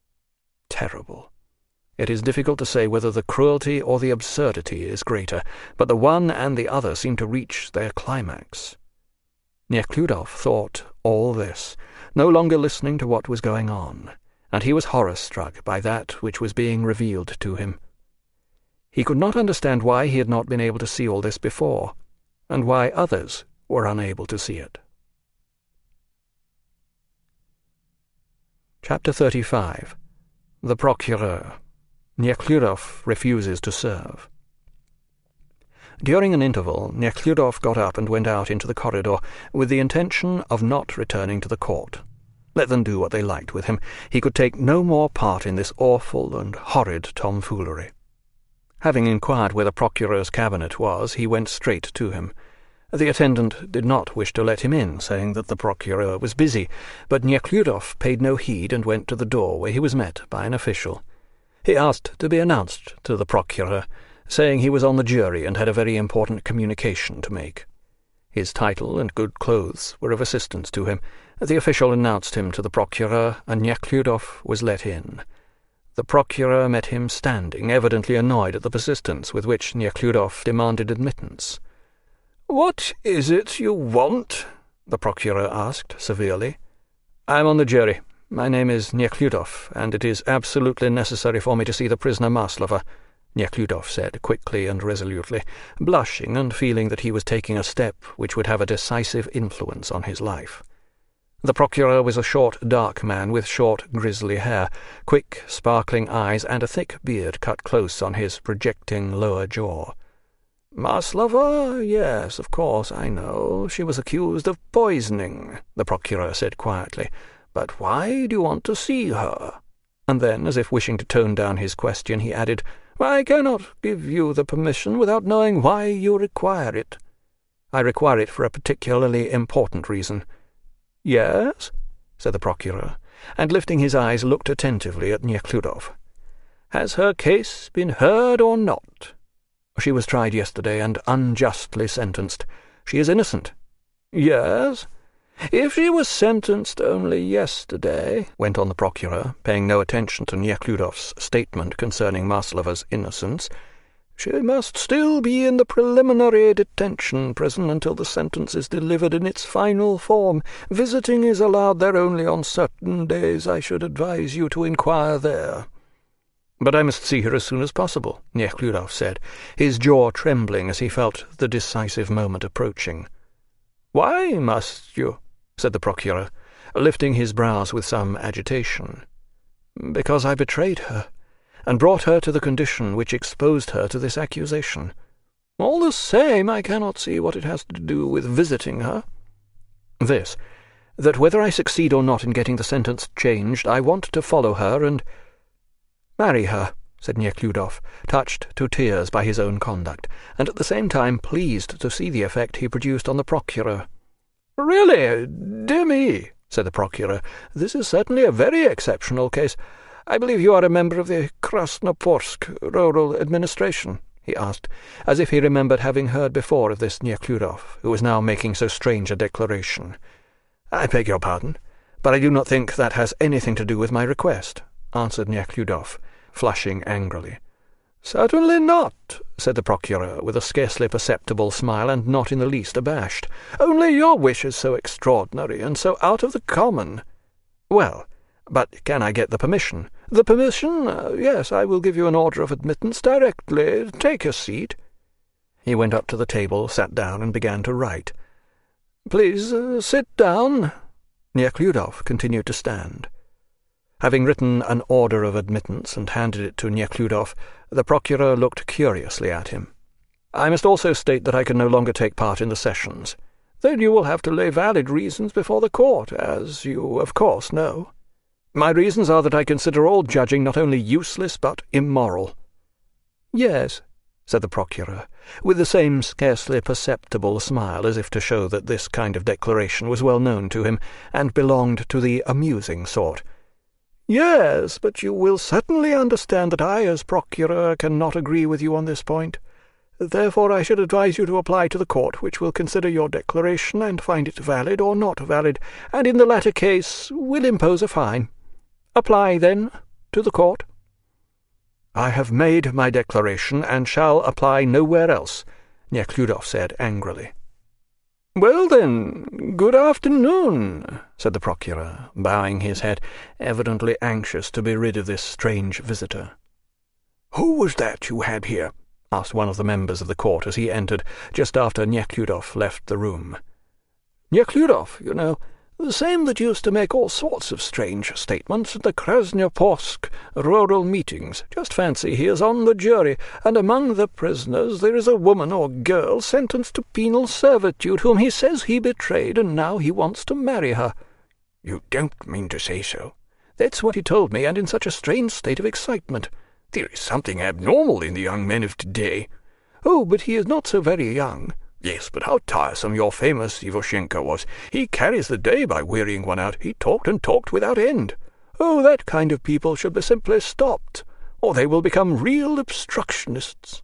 Terrible. It is difficult to say whether the cruelty or the absurdity is greater, but the one and the other seem to reach their climax. Nekhlúdov thought all this, no longer listening to what was going on, and he was horror-struck by that which was being revealed to him. He could not understand why he had not been able to see all this before, and why others were unable to see it. Chapter 35. The Procureur. Nekhlúdov refuses to serve. During an interval, Nekhlúdov got up and went out into the corridor, with the intention of not returning to the court. Let them do what they liked with him. He could take no more part in this awful and horrid tomfoolery. Having inquired where the Procureur's cabinet was, he went straight to him. The attendant did not wish to let him in, saying that the Procureur was busy, but Nekhlúdov paid no heed and went to the door, where he was met by an official. He asked to be announced to the Procureur, saying he was on the jury and had a very important communication to make. His title and good clothes were of assistance to him. The official announced him to the Procureur, and Nekhlúdov was let in. The Procureur met him standing, evidently annoyed at the persistence with which Nekhlúdov demanded admittance. "What is it you want?" the Procureur asked severely. "I am on the jury. My name is Nekhlúdov, and it is absolutely necessary for me to see the prisoner Maslova," Nekhlúdov said quickly and resolutely, blushing and feeling that he was taking a step which would have a decisive influence on his life. The Procureur was a short, dark man with short, grisly hair, quick, sparkling eyes, and a thick beard cut close on his projecting lower jaw. "Maslova? Yes, of course, I know. She was accused of poisoning," the Procureur said quietly. "But why do you want to see her?" And then, as if wishing to tone down his question, he added, "I cannot give you the permission without knowing why you require it." "I require it for a particularly important reason." "Yes?" said the Procureur, and lifting his eyes looked attentively at Nekhlúdov. "Has her case been heard or not?" "She was tried yesterday and unjustly sentenced. She is innocent." "Yes? If she was sentenced only yesterday," went on the Procureur, paying no attention to Nekhlúdov's statement concerning Maslova's innocence, "she must still be in the preliminary detention prison until the sentence is delivered in its final form. Visiting is allowed there only on certain days. I should advise you to inquire there." "But I must see her as soon as possible," Nekhlúdov said, his jaw trembling as he felt the decisive moment approaching. "Why must you?" said the Procureur, lifting his brows with some agitation. "Because I betrayed her. and brought her to the condition which exposed her to this accusation. All the same, I cannot see what it has to do with visiting her. This, that whether I succeed or not in getting the sentence changed, I want to follow her and marry her, said Nekhludoff, touched to tears by his own conduct, and at the same time pleased to see the effect he produced on the procureur. Really, dear me, said the procureur, this is certainly a very exceptional case. I believe you are a member of the Krasnoporsk Rural Administration, he asked, as if he remembered having heard before of this Nekhludoff, who was now making so strange a declaration. I beg your pardon, but I do not think that has anything to do with my request, answered Nekhludoff, flushing angrily. Certainly not, said the procureur, with a scarcely perceptible smile, and not in the least abashed. Only your wish is so extraordinary, and so out of the common. Well, but can I get the permission? The permission? Yes, I will give you an order of admittance directly. Take your seat. He went up to the table, sat down, and began to write. Please sit down. Nekhludoff continued to stand. Having written an order of admittance and handed it to Nekhludoff, the procureur looked curiously at him. I must also state that I can no longer take part in the sessions. Then you will have to lay valid reasons before the court, as you, of course, know. My reasons are that I consider all judging not only useless but immoral. Yes, said the procureur, with the same scarcely perceptible smile, as if to show that this kind of declaration was well known to him, and belonged to the amusing sort. Yes, but you will certainly understand that I, as procureur, cannot agree with you on this point. Therefore I should advise you to apply to the court, which will consider your declaration and find it valid or not valid, and in the latter case will impose a fine. Apply, then, to the court. I have made my declaration, and shall apply nowhere else, Nekhludoff said angrily. Well, then, good afternoon, said the procureur, bowing his head, evidently anxious to be rid of this strange visitor. Who was that you had here? Asked one of the members of the court as he entered, just after Nekhludoff left the room. Nekhludoff, you know, the same that used to make all sorts of strange statements at the Krasnoporsk rural meetings. Just fancy, he is on the jury, and among the prisoners there is a woman or girl sentenced to penal servitude whom he says he betrayed, and now he wants to marry her. You don't mean to say so? That's what he told me, and in such a strange state of excitement. There is something abnormal in the young men of today. Oh, but he is not so very young. Yes, but how tiresome your famous Ivoshenko was. He carries the day by wearying one out. He talked and talked without end. Oh, that kind of people should be simply stopped, or they will become real obstructionists.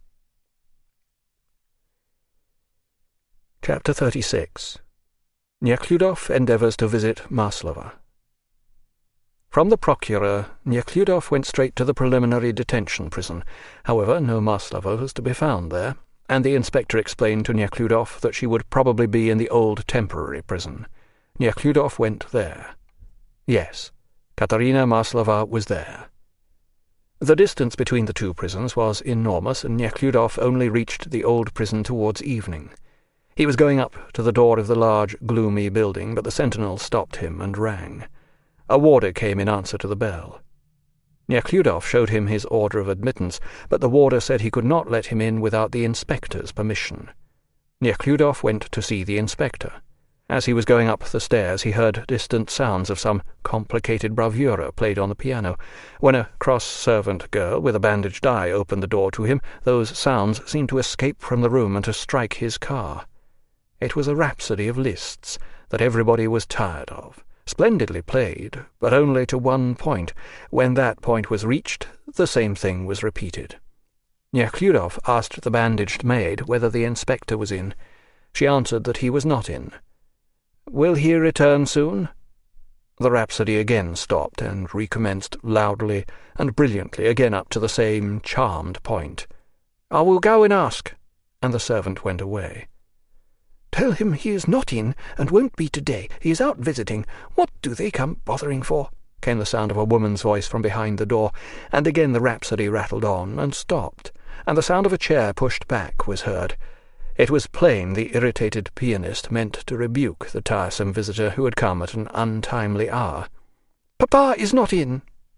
Chapter 36. Nekhludoff endeavours to visit Maslova. From the procureur, Nekhludoff went straight to the preliminary detention prison. However, no Maslova was to be found there, and the inspector explained to Nekhludoff that she would probably be in the old temporary prison. Nekhludoff went there. Yes, Katerina Maslova was there. The distance between the two prisons was enormous, and Nekhludoff only reached the old prison towards evening. He was going up to the door of the large, gloomy building, but the sentinel stopped him and rang. A warder came in answer to the bell. Nekhludoff showed him his order of admittance, but the warder said he could not let him in without the inspector's permission. Nekhludoff went to see the inspector. As he was going up the stairs, he heard distant sounds of some complicated bravura played on the piano. When a cross servant girl with a bandaged eye opened the door to him, those sounds seemed to escape from the room and to strike his car. It was a rhapsody of Liszt's that everybody was tired of. Splendidly played, but only to one point. When that point was reached, the same thing was repeated. Nekhludoff asked the bandaged maid whether the inspector was in. She answered that he was not in. "Will he return soon?" The rhapsody again stopped and recommenced loudly and brilliantly, again up to the same charmed point. "I will go and ask," and the servant went away. "Tell him he is not in, and won't be today. He is out visiting. What do they come bothering for?" came the sound of a woman's voice from behind the door, and again the rhapsody rattled on and stopped, and the sound of a chair pushed back was heard. It was plain the irritated pianist meant to rebuke the tiresome visitor who had come at an untimely hour. "Papa is not in,"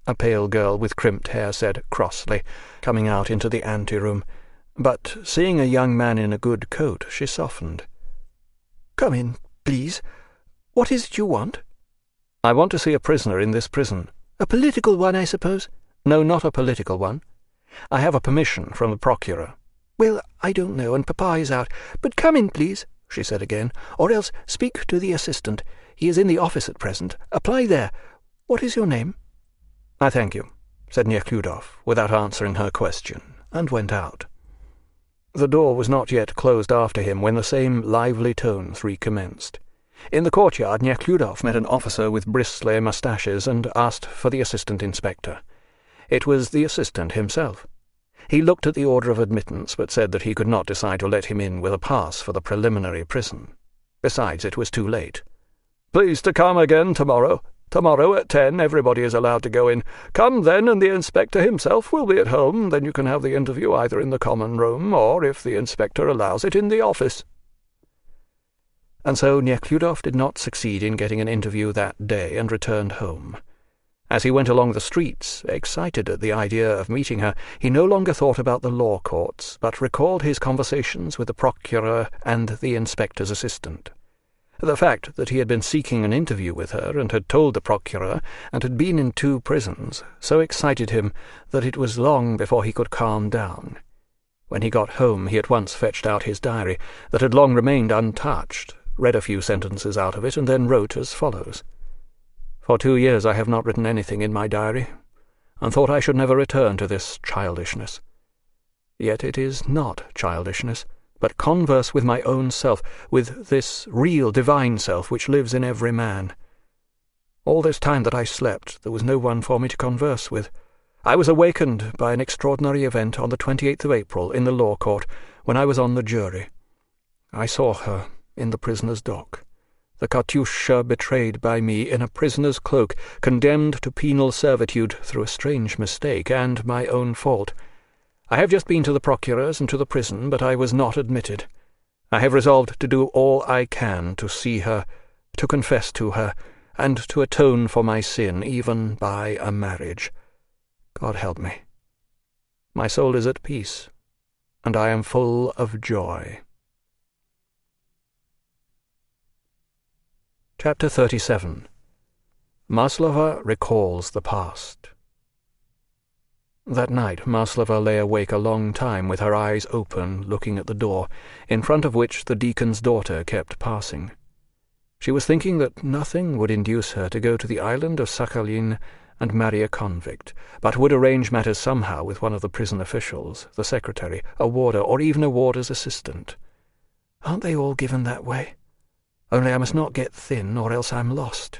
a pale girl with crimped hair said crossly, coming out into the ante-room. But seeing a young man in a good coat, she softened. "Come in, please. What is it you want?" "I want to see a prisoner in this prison." "A political one, I suppose?" "No, not a political one. I have a permission from the procurer." "Well, I don't know, and Papa is out. But come in, please," she said again, "or else speak to the assistant. He is in the office at present. Apply there. What is your name?" "I thank you," said Nekhludoff, without answering her question, and went out. The door was not yet closed after him when the same lively tones recommenced. In the courtyard Nekhludoff met an officer with bristly moustaches and asked for the assistant inspector. It was the assistant himself. He looked at the order of admittance, but said that he could not decide to let him in with a pass for the preliminary prison. Besides, it was too late. "Please to come again tomorrow. Tomorrow at 10 everybody is allowed to go in. Come then, and the inspector himself will be at home. Then you can have the interview either in the common room, or, if the inspector allows it, in the office." And so Nekhludoff did not succeed in getting an interview that day, and returned home. As he went along the streets, excited at the idea of meeting her, he no longer thought about the law courts, but recalled his conversations with the procurer and the inspector's assistant. The fact that he had been seeking an interview with her, and had told the procurer, and had been in 2 prisons, so excited him that it was long before he could calm down. When he got home, he at once fetched out his diary, that had long remained untouched, read a few sentences out of it, and then wrote as follows. "For 2 years I have not written anything in my diary, and thought I should never return to this childishness. Yet it is not childishness, but converse with my own self, with this real divine self which lives in every man. All this time that I slept, there was no one for me to converse with. I was awakened by an extraordinary event on the 28th of April in the law court, when I was on the jury. I saw her in the prisoner's dock, the Katyusha betrayed by me in a prisoner's cloak, condemned to penal servitude through a strange mistake and my own fault. I have just been to the procurer's and to the prison, but I was not admitted. I have resolved to do all I can to see her, to confess to her, and to atone for my sin, even by a marriage. God help me. My soul is at peace, and I am full of joy." Chapter 37. Maslova recalls the past. That night Maslova lay awake a long time with her eyes open, looking at the door, in front of which the deacon's daughter kept passing. She was thinking that nothing would induce her to go to the island of Sakhalin and marry a convict, but would arrange matters somehow with one of the prison officials, the secretary, a warder, or even a warder's assistant. "Aren't they all given that way? Only I must not get thin, or else I'm lost."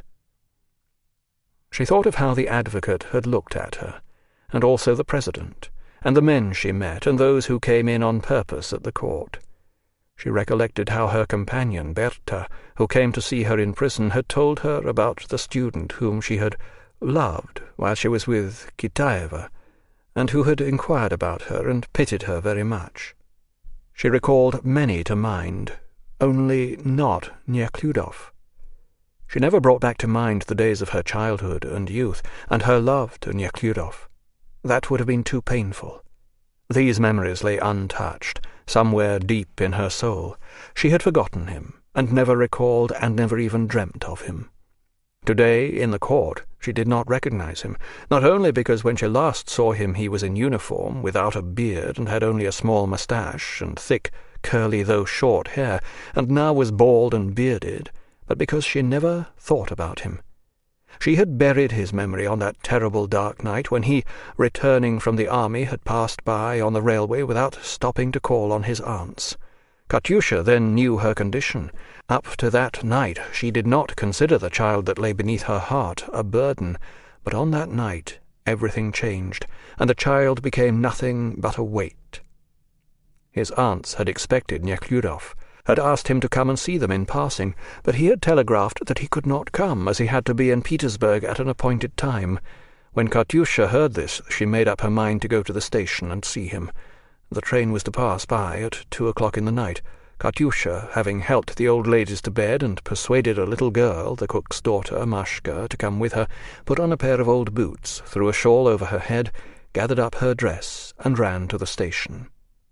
She thought of how the advocate had looked at her, and also the president, and the men she met, and those who came in on purpose at the court. She recollected how her companion, Berta, who came to see her in prison, had told her about the student whom she had loved while she was with Kitaeva, and who had inquired about her and pitied her very much. She recalled many to mind, only not Nekhludoff. She never brought back to mind the days of her childhood and youth, and her love to Nekhludoff. That would have been too painful. These memories lay untouched, somewhere deep in her soul. She had forgotten him, and never recalled and never even dreamt of him. Today, in the court, she did not recognize him, not only because when she last saw him he was in uniform, without a beard, and had only a small moustache and thick, curly though short hair, and now was bald and bearded, but because she never thought about him. She had buried his memory on that terrible dark night when he, returning from the army, had passed by on the railway without stopping to call on his aunts. Katyusha then knew her condition. Up to that night she did not consider the child that lay beneath her heart a burden, but on that night everything changed, and the child became nothing but a weight. His aunts had expected Nekhludoff, had asked him to come and see them in passing, but he had telegraphed that he could not come, as he had to be in Petersburg at an appointed time. When Katyusha heard this, she made up her mind to go to the station and see him. The train was to pass by at 2 o'clock in the night. Katyusha, having helped the old ladies to bed and persuaded a little girl, the cook's daughter, Mashka, to come with her, put on a pair of old boots, threw a shawl over her head, gathered up her dress, and ran to the station.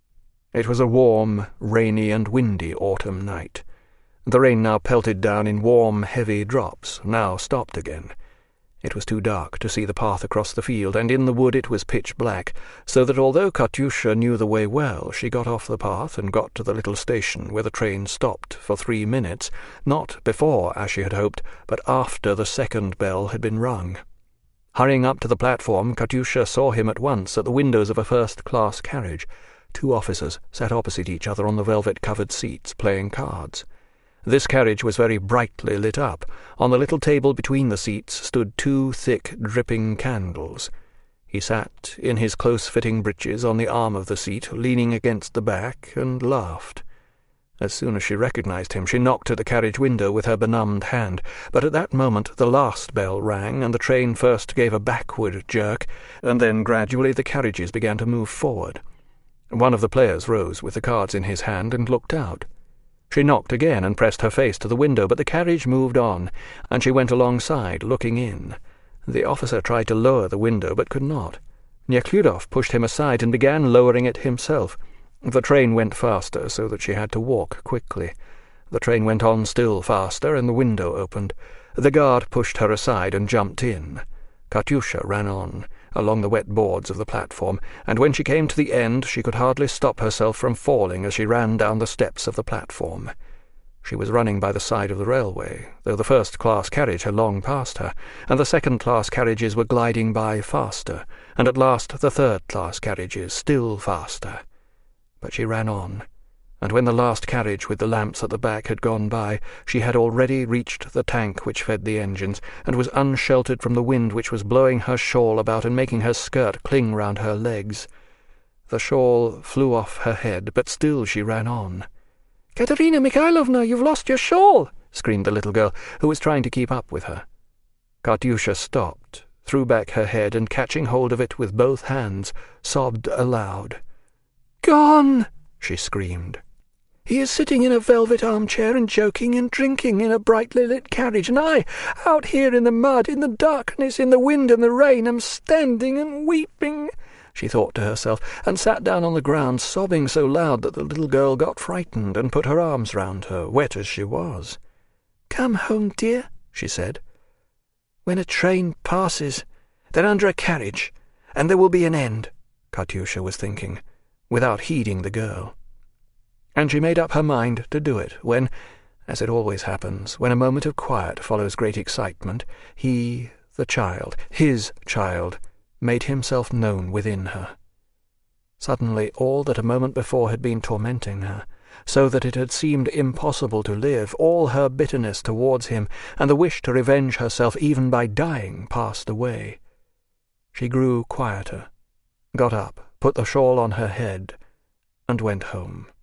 It was a warm, rainy and windy autumn night. The rain now pelted down in warm, heavy drops, now stopped again. It was too dark to see the path across the field, and in the wood it was pitch black, so that although Katyusha knew the way well, she got off the path and got to the little station where the train stopped for 3 minutes, not before, as she had hoped, but after the second bell had been rung. Hurrying up to the platform, Katyusha saw him at once at the windows of a first-class carriage. 2 officers sat opposite each other on the velvet-covered seats, playing cards. This carriage was very brightly lit up. On the little table between the seats stood 2 thick, dripping candles. He sat in his close-fitting breeches on the arm of the seat, leaning against the back, and laughed. As soon as she recognized him, she knocked at the carriage window with her benumbed hand, but at that moment the last bell rang, and the train first gave a backward jerk, and then gradually the carriages began to move forward. One of the players rose with the cards in his hand and looked out. She knocked again and pressed her face to the window, but the carriage moved on, and she went alongside, looking in. The officer tried to lower the window, but could not. Nekhludoff pushed him aside and began lowering it himself. The train went faster, so that she had to walk quickly. The train went on still faster, and the window opened. The guard pushed her aside and jumped in. Katyusha ran on, along the wet boards of the platform, and when she came to the end she could hardly stop herself from falling as she ran down the steps of the platform. She was running by the side of the railway, though the first-class carriage had long passed her, and the second-class carriages were gliding by faster, and at last the third-class carriages still faster. But she ran on, and when the last carriage with the lamps at the back had gone by, she had already reached the tank which fed the engines, and was unsheltered from the wind which was blowing her shawl about and making her skirt cling round her legs. The shawl flew off her head, but still she ran on. "Katerina Mikhailovna, you've lost your shawl!" screamed the little girl, who was trying to keep up with her. Katyusha stopped, threw back her head, and catching hold of it with both hands, sobbed aloud. "Gone!" she screamed. "He is sitting in a velvet armchair and joking and drinking in a brightly lit carriage, and I, out here in the mud, in the darkness, in the wind and the rain, am standing and weeping," she thought to herself, and sat down on the ground, sobbing so loud that the little girl got frightened and put her arms round her, wet as she was. "Come home, dear," she said. "When a train passes, then under a carriage, and there will be an end," Katyusha was thinking, without heeding the girl. And she made up her mind to do it when, as it always happens, when a moment of quiet follows great excitement, he, the child, his child, made himself known within her. Suddenly all that a moment before had been tormenting her, so that it had seemed impossible to live, all her bitterness towards him, and the wish to revenge herself even by dying, passed away. She grew quieter, got up, put the shawl on her head, and went home.